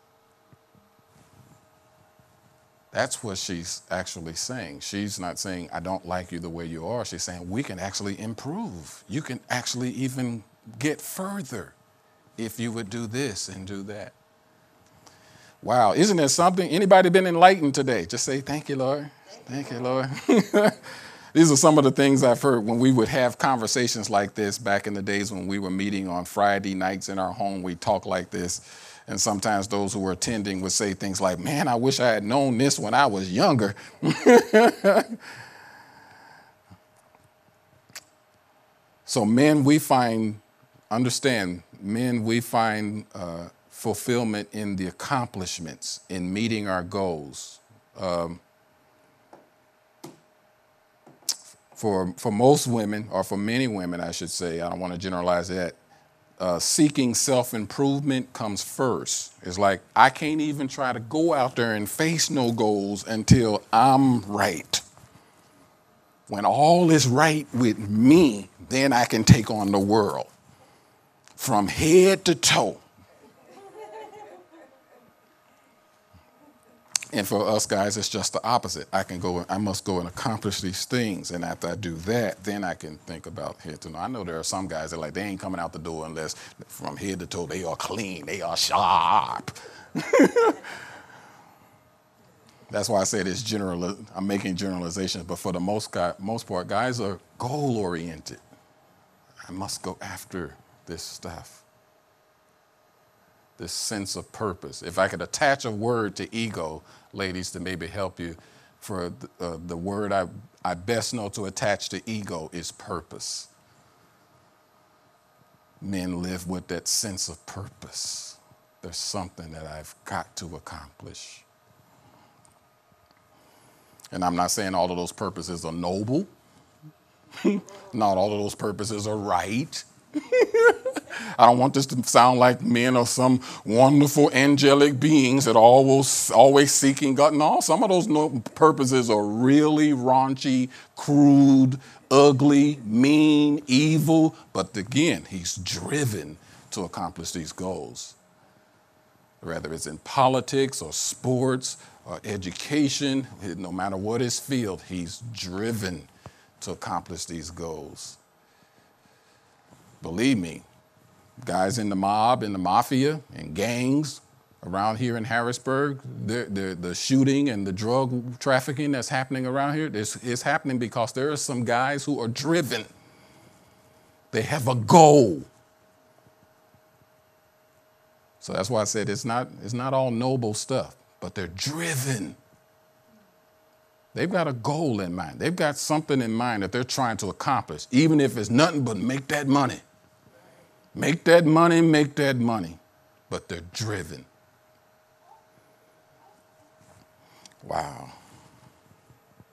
That's what she's actually saying. She's not saying, I don't like you the way you are. She's saying, we can actually improve. You can actually even get further if you would do this and do that. Wow, isn't there something? Anybody been enlightened today? Just say, thank you, Lord. Thank you, Lord. These are some of the things I've heard when we would have conversations like this back in the days when we were meeting on Friday nights in our home. We talk like this. And sometimes those who were attending would say things like, man, I wish I had known this when I was younger. So men, we find fulfillment in the accomplishments, in meeting our goals. For most women, or for many women, I should say, I don't want to generalize that, seeking self-improvement comes first. It's like, I can't even try to go out there and face no goals until I'm right. When all is right with me, then I can take on the world from head to toe. And for us guys, it's just the opposite. I must go and accomplish these things. And after I do that, then I can think about head to toe. I know there are some guys that they ain't coming out the door unless from head to toe, they are clean, they are sharp. That's why I said it's I'm making generalizations, but for the most part, guys are goal oriented. I must go after this stuff. This sense of purpose. If I could attach a word to ego, ladies, to maybe help you, for the word I best know to attach to ego is purpose. Men live with that sense of purpose. There's something that I've got to accomplish. And I'm not saying all of those purposes are noble. Not all of those purposes are right. I don't want this to sound like men are some wonderful angelic beings that always seeking God. No, some of those purposes are really raunchy, crude, ugly, mean, evil. But again, he's driven to accomplish these goals. Whether it's in politics or sports or education, no matter what his field, he's driven to accomplish these goals. Believe me, guys in the mob, in the mafia, and gangs around here in Harrisburg, the shooting and the drug trafficking that's happening around here is happening because there are some guys who are driven. They have a goal. So that's why I said it's not all noble stuff, but they're driven. They've got a goal in mind. They've got something in mind that they're trying to accomplish, even if it's nothing but make that money. Make that money, but they're driven. Wow.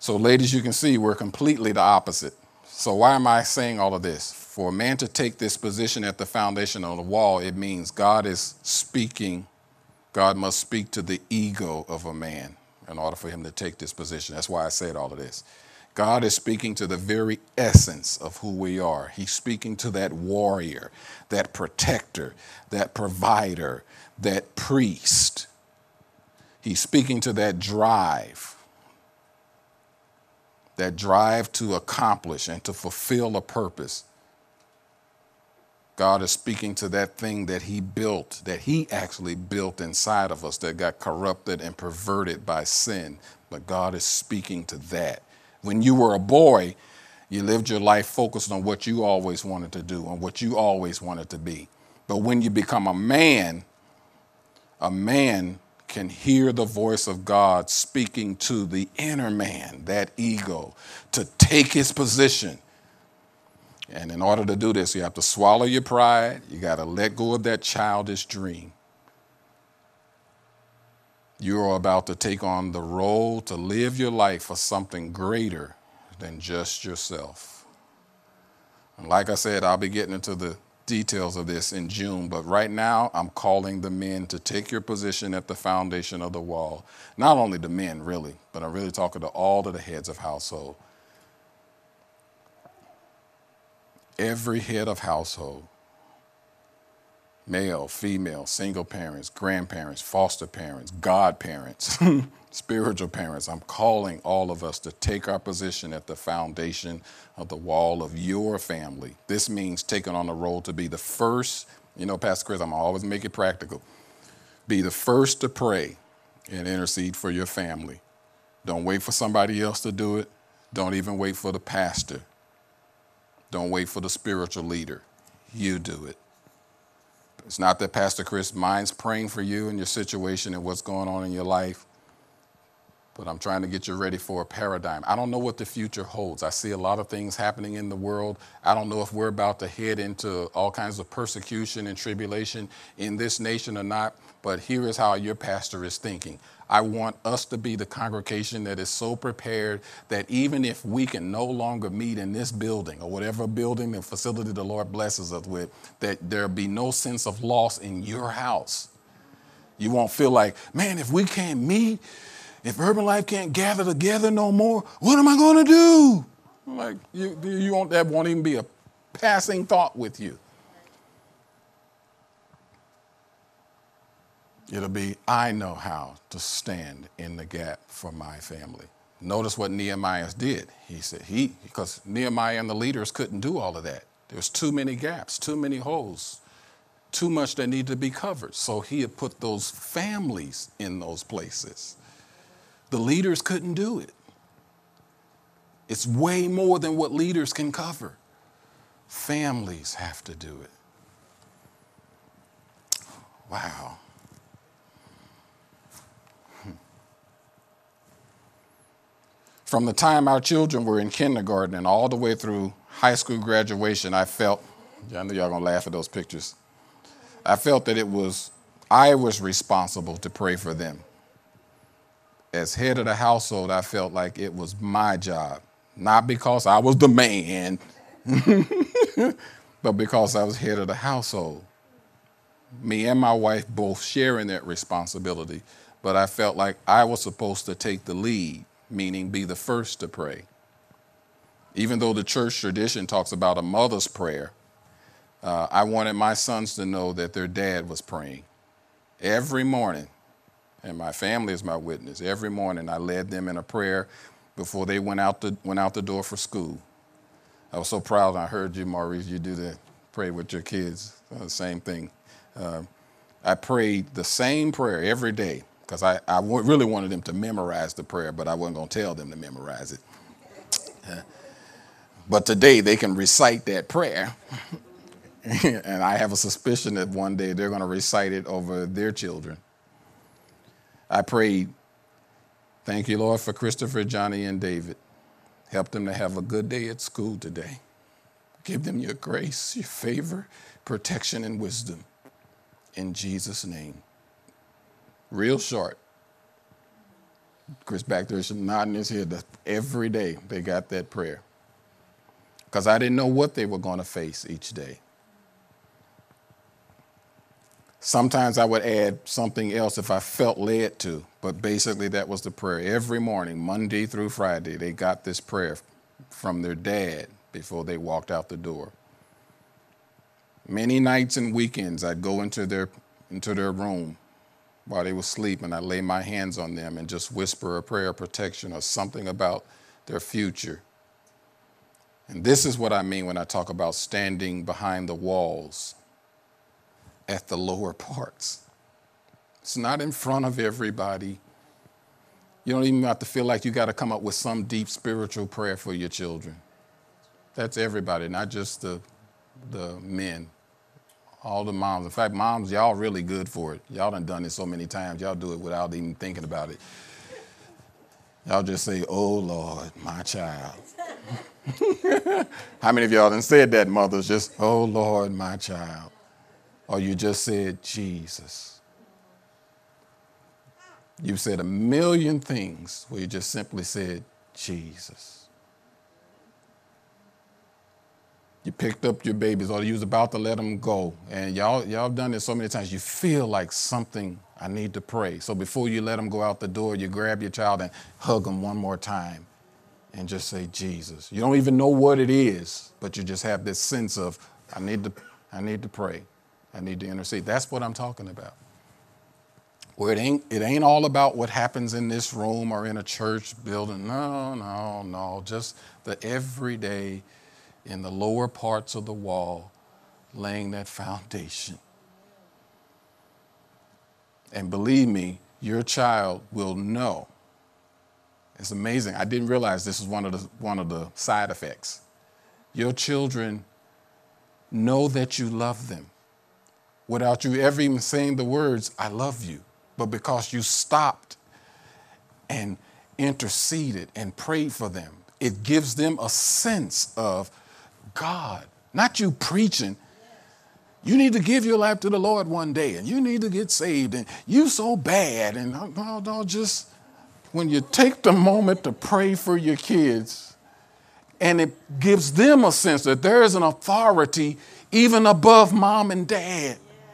So ladies, you can see we're completely the opposite. So why am I saying all of this? For a man to take this position at the foundation of the wall, it means God is speaking. God must speak to the ego of a man in order for him to take this position. That's why I said all of this. God is speaking to the very essence of who we are. He's speaking to that warrior, that protector, that provider, that priest. He's speaking to that drive to accomplish and to fulfill a purpose. God is speaking to that thing that he built, that he actually built inside of us that got corrupted and perverted by sin. But God is speaking to that. When you were a boy, you lived your life focused on what you always wanted to do, on what you always wanted to be. But when you become a man can hear the voice of God speaking to the inner man, that ego, to take his position. And in order to do this, you have to swallow your pride. You got to let go of that childish dream. You're about to take on the role to live your life for something greater than just yourself. And like I said, I'll be getting into the details of this in June, but right now I'm calling the men to take your position at the foundation of the wall. Not only the men, really, but I'm really talking to all of the heads of household. Every head of household, male, female, single parents, grandparents, foster parents, godparents, spiritual parents. I'm calling all of us to take our position at the foundation of the wall of your family. This means taking on the role to be the first, Pastor Chris, I'm always make it practical. Be the first to pray and intercede for your family. Don't wait for somebody else to do it. Don't even wait for the pastor. Don't wait for the spiritual leader. You do it. It's not that Pastor Chris minds praying for you and your situation and what's going on in your life, but I'm trying to get you ready for a paradigm. I don't know what the future holds. I see a lot of things happening in the world. I don't know if we're about to head into all kinds of persecution and tribulation in this nation or not, but here is how your pastor is thinking. I want us to be the congregation that is so prepared that even if we can no longer meet in this building or whatever building and facility the Lord blesses us with, that there'll be no sense of loss in your house. You won't feel like, man, if we can't meet, if Urban Life can't gather together no more, what am I going to do? Like, that won't even be a passing thought with you. It'll be, I know how to stand in the gap for my family. Notice what Nehemiah did. He said, because Nehemiah and the leaders couldn't do all of that. There's too many gaps, too many holes, too much that needed to be covered. So he had put those families in those places. The leaders couldn't do it. It's way more than what leaders can cover. Families have to do it. Wow. From the time our children were in kindergarten and all the way through high school graduation, I felt, I know y'all gonna laugh at those pictures. I felt that I was responsible to pray for them. As head of the household, I felt like it was my job, not because I was the man, but because I was head of the household. Me and my wife both sharing that responsibility, but I felt like I was supposed to take the lead, meaning be the first to pray. Even though the church tradition talks about a mother's prayer, I wanted my sons to know that their dad was praying every morning. And my family is my witness. Every morning I led them in a prayer before they went out the door for school. I was so proud. I heard you, Maurice, you do that, pray with your kids, same thing. I prayed the same prayer every day because I really wanted them to memorize the prayer, but I wasn't going to tell them to memorize it. But today they can recite that prayer. And I have a suspicion that one day they're going to recite it over their children. I prayed, thank you, Lord, for Christopher, Johnny, and David. Help them to have a good day at school today. Give them your grace, your favor, protection, and wisdom. In Jesus' name. Real short. Chris back there nodding his head. Every day they got that prayer. Because I didn't know what they were going to face each day. Sometimes I would add something else if I felt led to, but basically that was the prayer. Every morning, Monday through Friday, they got this prayer from their dad before they walked out the door. Many nights and weekends, I'd go into their room while they were sleeping. I'd lay my hands on them and just whisper a prayer of protection or something about their future. And this is what I mean when I talk about standing behind the walls at the lower parts. It's not in front of everybody. You don't even have to feel like you got to come up with some deep spiritual prayer for your children. That's everybody, not just the men, all the moms. In fact, moms, y'all really good for it. Y'all done it so many times. Y'all do it without even thinking about it. Y'all just say, "Oh, Lord, my child." How many of y'all done said that, mothers? Just, "Oh, Lord, my child." Or you just said, "Jesus." You said a million things where you just simply said, "Jesus." You picked up your babies or you was about to let them go. And y'all done this so many times. You feel like something, I need to pray. So before you let them go out the door, you grab your child and hug them one more time and just say, "Jesus." You don't even know what it is, but you just have this sense of, I need to pray. I need to intercede. That's what I'm talking about. Where it ain't all about what happens in this room or in a church building. No. Just the everyday in the lower parts of the wall, laying that foundation. And believe me, your child will know. It's amazing. I didn't realize this is one of the side effects. Your children know that you love them without you ever even saying the words, "I love you." But because you stopped and interceded and prayed for them, it gives them a sense of God, not you preaching. You need to give your life to the Lord one day, and you need to get saved, and you so bad. And no, just when you take the moment to pray for your kids, and it gives them a sense that there is an authority even above mom and dad.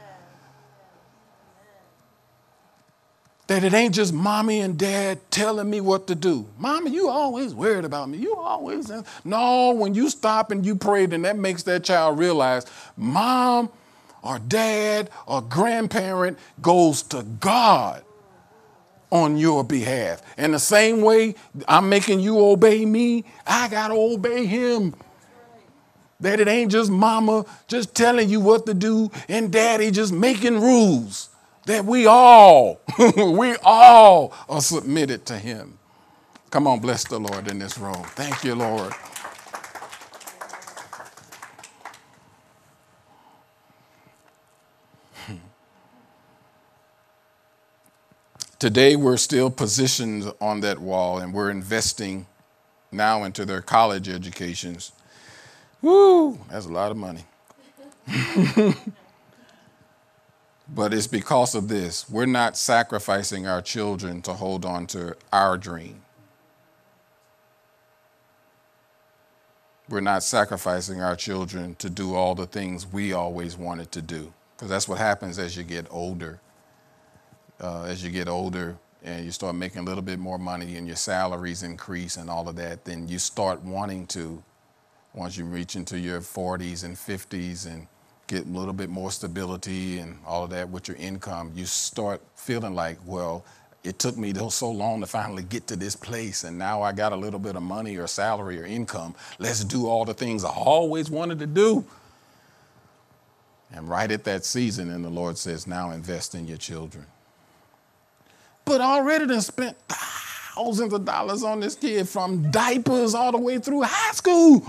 That it ain't just mommy and dad telling me what to do. "Mommy, you always worried about me. You always..." No, when you stop and you pray, then that makes that child realize mom or dad or grandparent goes to God on your behalf. In the same way I'm making you obey me, I got to obey him. That it ain't just mama just telling you what to do and daddy just making rules. That we all are submitted to him. Come on, bless the Lord in this room. Thank you, Lord. Today, we're still positioned on that wall, and we're investing now into their college educations. Woo, that's a lot of money. But it's because of this. We're not sacrificing our children to hold on to our dream. We're not sacrificing our children to do all the things we always wanted to do. Because that's what happens as you get older. As you get older and you start making a little bit more money and your salaries increase and all of that, then you start wanting to, once you reach into your 40s and 50s and get a little bit more stability and all of that with your income, you start feeling like, well, it took me so long to finally get to this place, and now I got a little bit of money or salary or income. Let's do all the things I always wanted to do. And right at that season, and the Lord says, now invest in your children. But I already done spent thousands of dollars on this kid from diapers all the way through high school.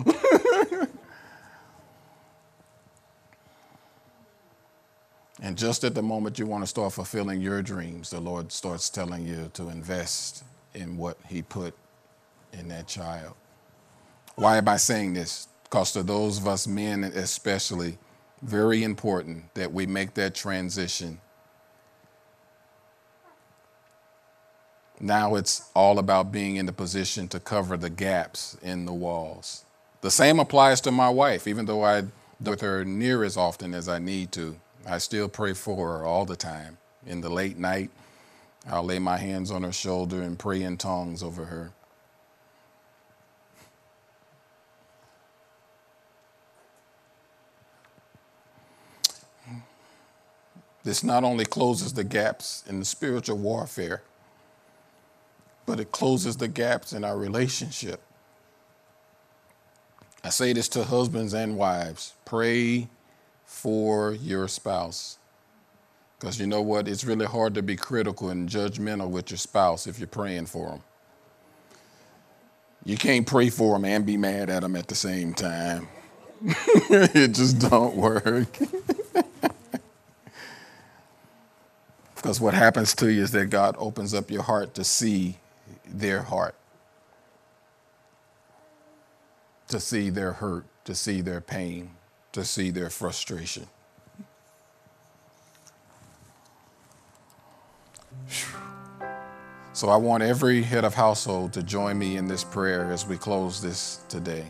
And just at the moment you want to start fulfilling your dreams, the Lord starts telling you to invest in what he put in that child. Why am I saying this? Because to those of us men especially, very important that we make that transition Now it's all about being in the position to cover the gaps in the walls. The same applies to my wife. Even though I don't with her near as often as I need to, I still pray for her all the time. In the late night, I'll lay my hands on her shoulder and pray in tongues over her. This not only closes the gaps in the spiritual warfare, but it closes the gaps in our relationship. I say this to husbands and wives. Pray for your spouse. Because you know what? It's really hard to be critical and judgmental with your spouse if you're praying for them. You can't pray for them and be mad at them at the same time. It just don't work. Because what happens to you is that God opens up your heart to see their heart, to see their hurt, to see their pain, to see their frustration. So I want every head of household to join me in this prayer as we close this today.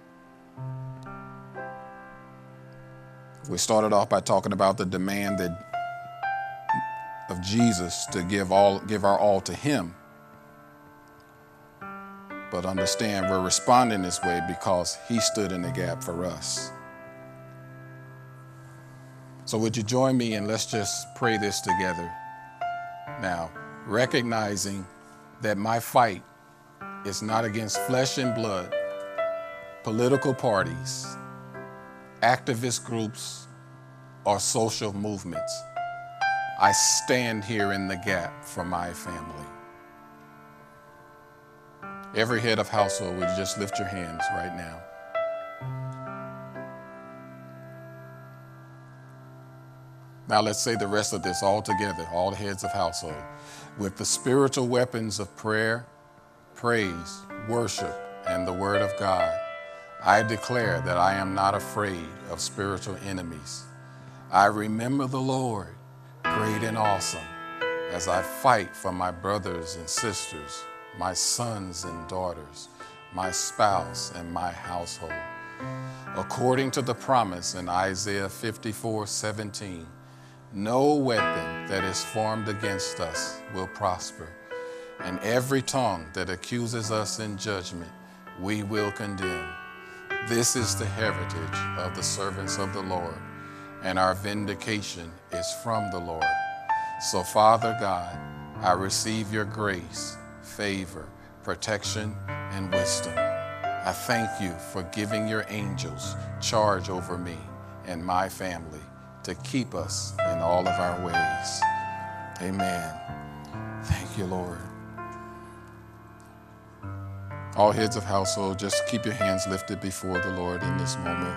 We started off by talking about the demand of Jesus to give our all to him. But understand we're responding this way because he stood in the gap for us. So would you join me and let's just pray this together now, recognizing that my fight is not against flesh and blood, political parties, activist groups, or social movements. I stand here in the gap for my family. Every head of household, would you just lift your hands right now? Now let's say the rest of this all together, all the heads of household. With the spiritual weapons of prayer, praise, worship, and the word of God, I declare that I am not afraid of spiritual enemies. I remember the Lord, great and awesome, as I fight for my brothers and sisters, my sons and daughters, my spouse and my household. According to the promise in Isaiah 54:17, no weapon that is formed against us will prosper, and every tongue that accuses us in judgment, we will condemn. This is the heritage of the servants of the Lord, and our vindication is from the Lord. So, Father God, I receive your grace, favor, protection, and wisdom. I thank you for giving your angels charge over me and my family to keep us in all of our ways. Amen. Thank you, Lord. All heads of household, just keep your hands lifted before the Lord in this moment.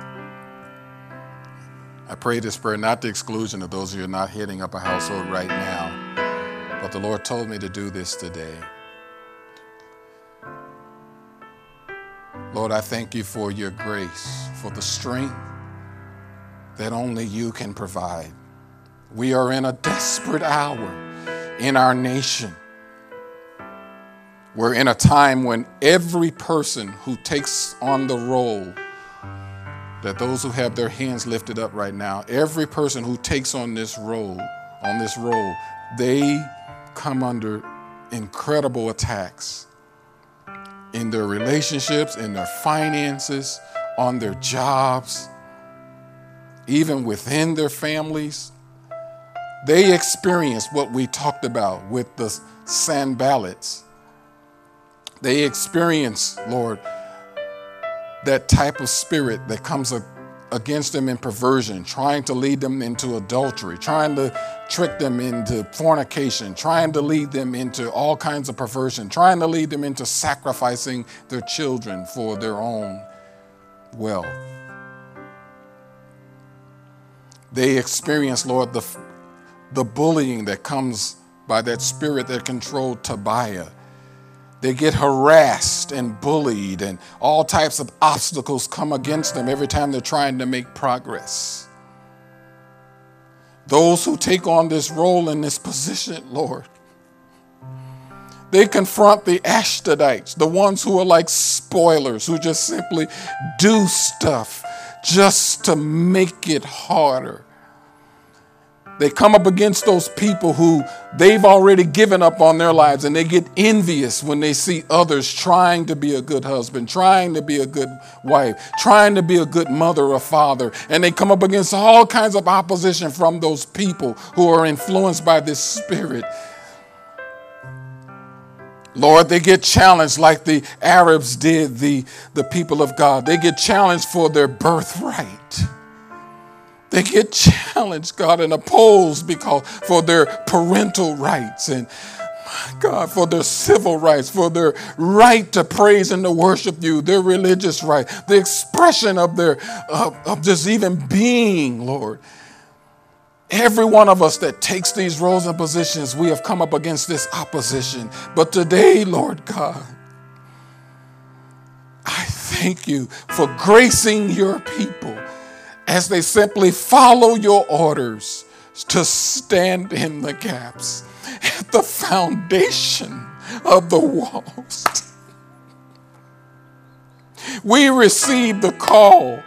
I pray this prayer not to exclusion of those who are not heading up a household right now, but the Lord told me to do this today. Lord, I thank you for your grace, for the strength that only you can provide. We are in a desperate hour in our nation. We're in a time when every person who takes on the role, that those who have their hands lifted up right now, every person who takes on this role, they come under incredible attacks in their relationships, in their finances, on their jobs, even within their families. They experience what we talked about with the Sanballats. They experience, Lord, that type of spirit that comes against them in perversion, trying to lead them into adultery, trying to trick them into fornication, trying to lead them into all kinds of perversion, trying to lead them into sacrificing their children for their own wealth. They experience, Lord, the bullying that comes by that spirit that controlled Tobiah. They get harassed and bullied, and all types of obstacles come against them every time they're trying to make progress. Those who take on this role in this position, Lord, They confront the Ashdodites, the ones who are like spoilers, who just simply do stuff just to make it harder. They come up against those people who they've already given up on their lives, and they get envious when they see others trying to be a good husband, trying to be a good wife, trying to be a good mother or father. And they come up against all kinds of opposition from those people who are influenced by this spirit. Lord, they get challenged like the Arabs did the people of God. They get challenged for their birthright. They get challenged, God, and opposed for their parental rights and, my God, for their civil rights, for their right to praise and to worship you, their religious right, the expression of their of just even being, Lord. Every one of us that takes these roles and positions, we have come up against this opposition. But today, Lord God, I thank you for gracing your people as they simply follow your orders to stand in the gaps at the foundation of the walls. We receive the call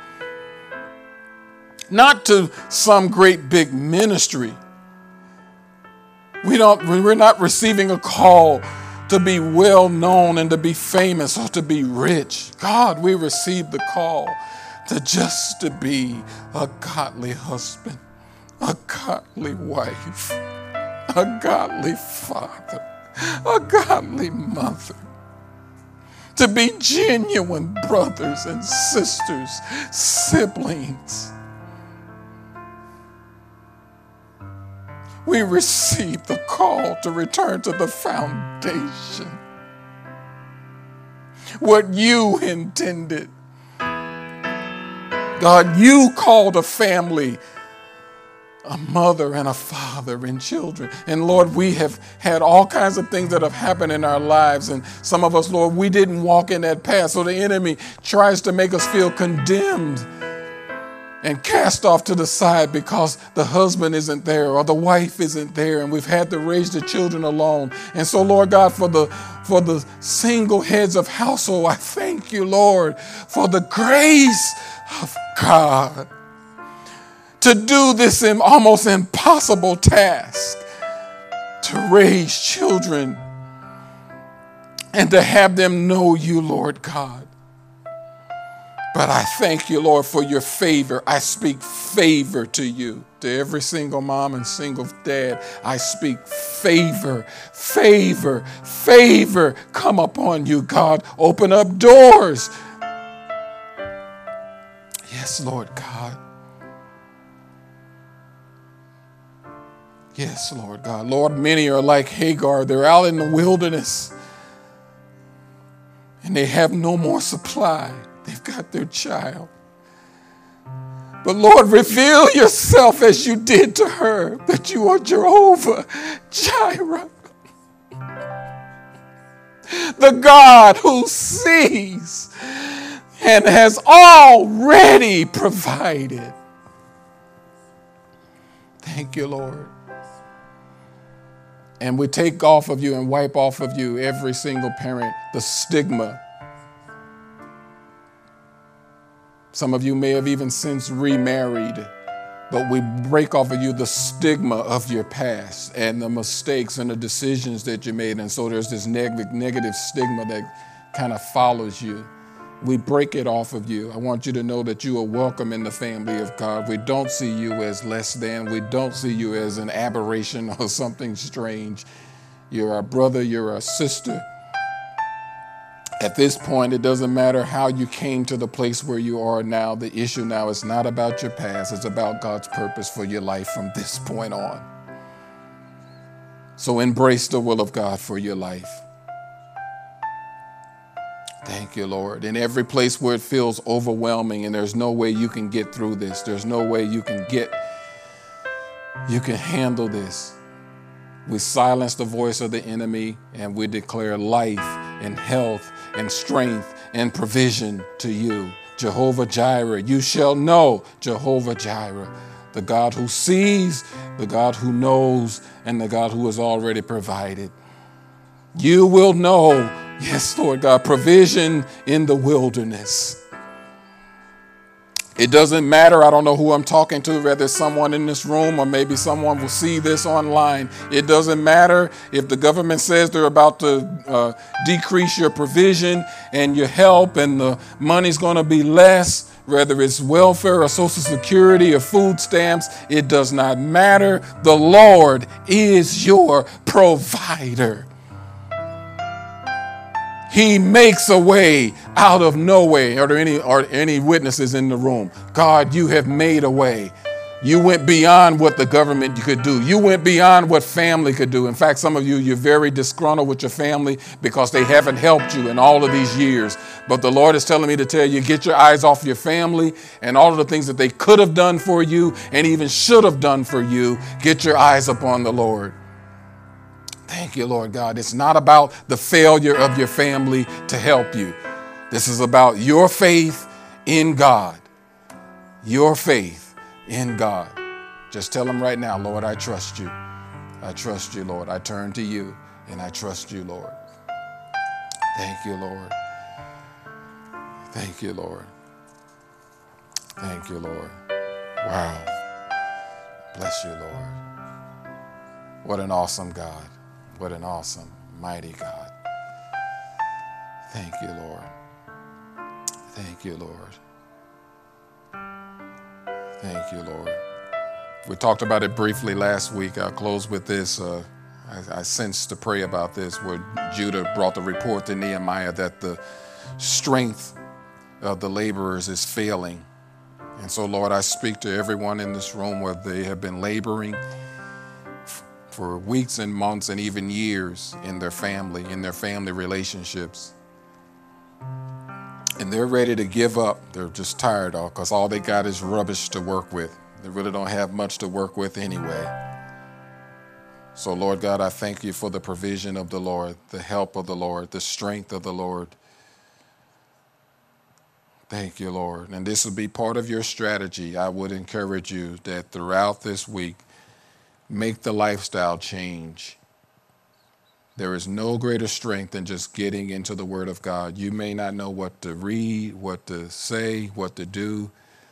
not to some great big ministry. We're not receiving a call to be well known and to be famous or to be rich. God, we receive the call to be a godly husband, a godly wife, a godly father, a godly mother, to be genuine brothers and sisters, siblings. We receive the call to return to the foundation, what you intended. God, you called a family, a mother and a father and children. And Lord, we have had all kinds of things that have happened in our lives. And some of us, Lord, we didn't walk in that path. So the enemy tries to make us feel condemned and cast off to the side because the husband isn't there or the wife isn't there, and we've had to raise the children alone. And so, Lord God, for the single heads of household, I thank you, Lord, for the grace of God to do this almost impossible task, to raise children and to have them know you, Lord God. But I thank you, Lord, for your favor. I speak favor to you, to every single mom and single dad. I speak favor, favor, favor come upon you, God. Open up doors. Yes, Lord God. Yes, Lord God. Lord, many are like Hagar. They're out in the wilderness and they have no more supply. They've got their child. But Lord, reveal yourself as you did to her, that you are Jehovah Jireh, the God who sees and has already provided. Thank you, Lord. And we take off of you and wipe off of you, every single parent, the stigma. Some of you may have even since remarried, but we break off of you the stigma of your past and the mistakes and the decisions that you made. And so there's this negative stigma that kind of follows you. We break it off of you. I want you to know that you are welcome in the family of God. We don't see you as less than. We don't see you as an aberration or something strange. You're our brother. You're our sister. At this point, it doesn't matter how you came to the place where you are now. The issue now is not about your past. It's about God's purpose for your life from this point on. So embrace the will of God for your life. Thank you, Lord. In every place where it feels overwhelming and there's no way you can get through this, there's no way you can handle this, we silence the voice of the enemy and we declare life and health and strength and provision to you. Jehovah Jireh, you shall know Jehovah Jireh, the God who sees, the God who knows, and the God who has already provided. You will know, yes, Lord God, provision in the wilderness. It doesn't matter. I don't know who I'm talking to, whether it's someone in this room or maybe someone will see this online. It doesn't matter if the government says they're about to decrease your provision and your help and the money's going to be less, whether it's welfare or Social Security or food stamps. It does not matter. The Lord is your provider. He makes a way out of no way. Are there any witnesses in the room? God, you have made a way. You went beyond what the government could do. You went beyond what family could do. In fact, some of you, you're very disgruntled with your family because they haven't helped you in all of these years. But the Lord is telling me to tell you, get your eyes off your family and all of the things that they could have done for you and even should have done for you. Get your eyes upon the Lord. Thank you, Lord God. It's not about the failure of your family to help you. This is about your faith in God. Your faith in God. Just tell them right now, Lord, I trust you. I trust you, Lord. I turn to you and I trust you, Lord. Thank you, Lord. Thank you, Lord. Thank you, Lord. Wow. Bless you, Lord. What an awesome God. What an awesome, mighty God. Thank you, Lord. Thank you, Lord. Thank you, Lord. We talked about it briefly last week. I'll close with this. I sensed to pray about this where Judah brought the report to Nehemiah that the strength of the laborers is failing. And so, Lord, I speak to everyone in this room where they have been laboring for weeks and months and even years in their family relationships. And they're ready to give up. They're just tired of because all they got is rubbish to work with. They really don't have much to work with anyway. So, Lord God, I thank you for the provision of the Lord, the help of the Lord, the strength of the Lord. Thank you, Lord. And this will be part of your strategy. I would encourage you that throughout this week, make the lifestyle change. There is no greater strength than just getting into the Word of God. You may not know what to read, what to say, what to do.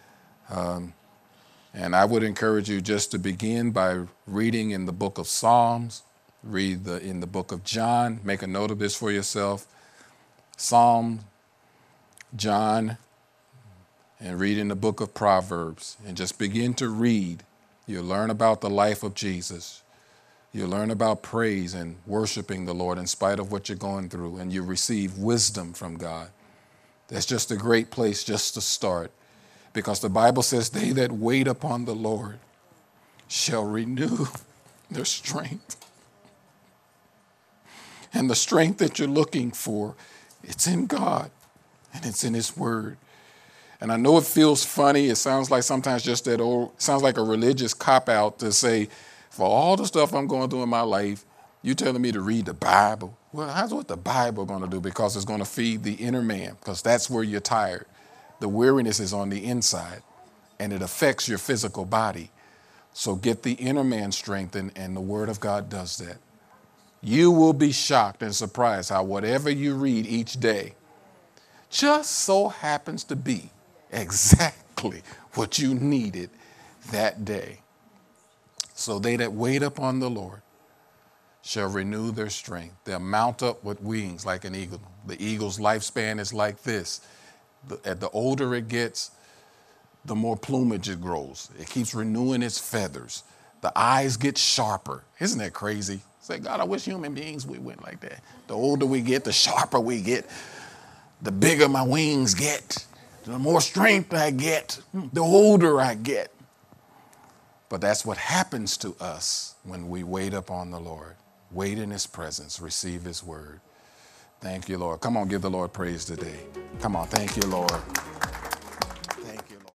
And I would encourage you just to begin by reading in the book of Psalms, read in the book of John. Make a note of this for yourself. Psalm, John, and read in the book of Proverbs. And just begin to read. You'll learn about the life of Jesus. You'll learn about praise and worshiping the Lord in spite of what you're going through, and you receive wisdom from God. That's just a great place just to start, because the Bible says they that wait upon the Lord shall renew their strength. And the strength that you're looking for, it's in God and it's in His Word. And I know it feels funny. It sounds like sometimes just that old, sounds like a religious cop-out to say, for all the stuff I'm going through in my life, you telling me to read the Bible. Well, how's what the Bible going to do? Because it's going to feed the inner man, because that's where you're tired. The weariness is on the inside, and it affects your physical body. So get the inner man strengthened, and the Word of God does that. You will be shocked and surprised how whatever you read each day just so happens to be exactly what you needed that day. So they that wait upon the Lord shall renew their strength. They'll mount up with wings like an eagle. The eagle's lifespan is like this. The older it gets, the more plumage it grows. It keeps renewing its feathers. The eyes get sharper. Isn't that crazy? Say, God, I wish human beings we went like that. The older we get, the sharper we get. The bigger my wings get. The more strength I get, the older I get. But that's what happens to us when we wait upon the Lord. Wait in His presence. Receive His word. Thank you, Lord. Come on, give the Lord praise today. Come on, thank you, Lord.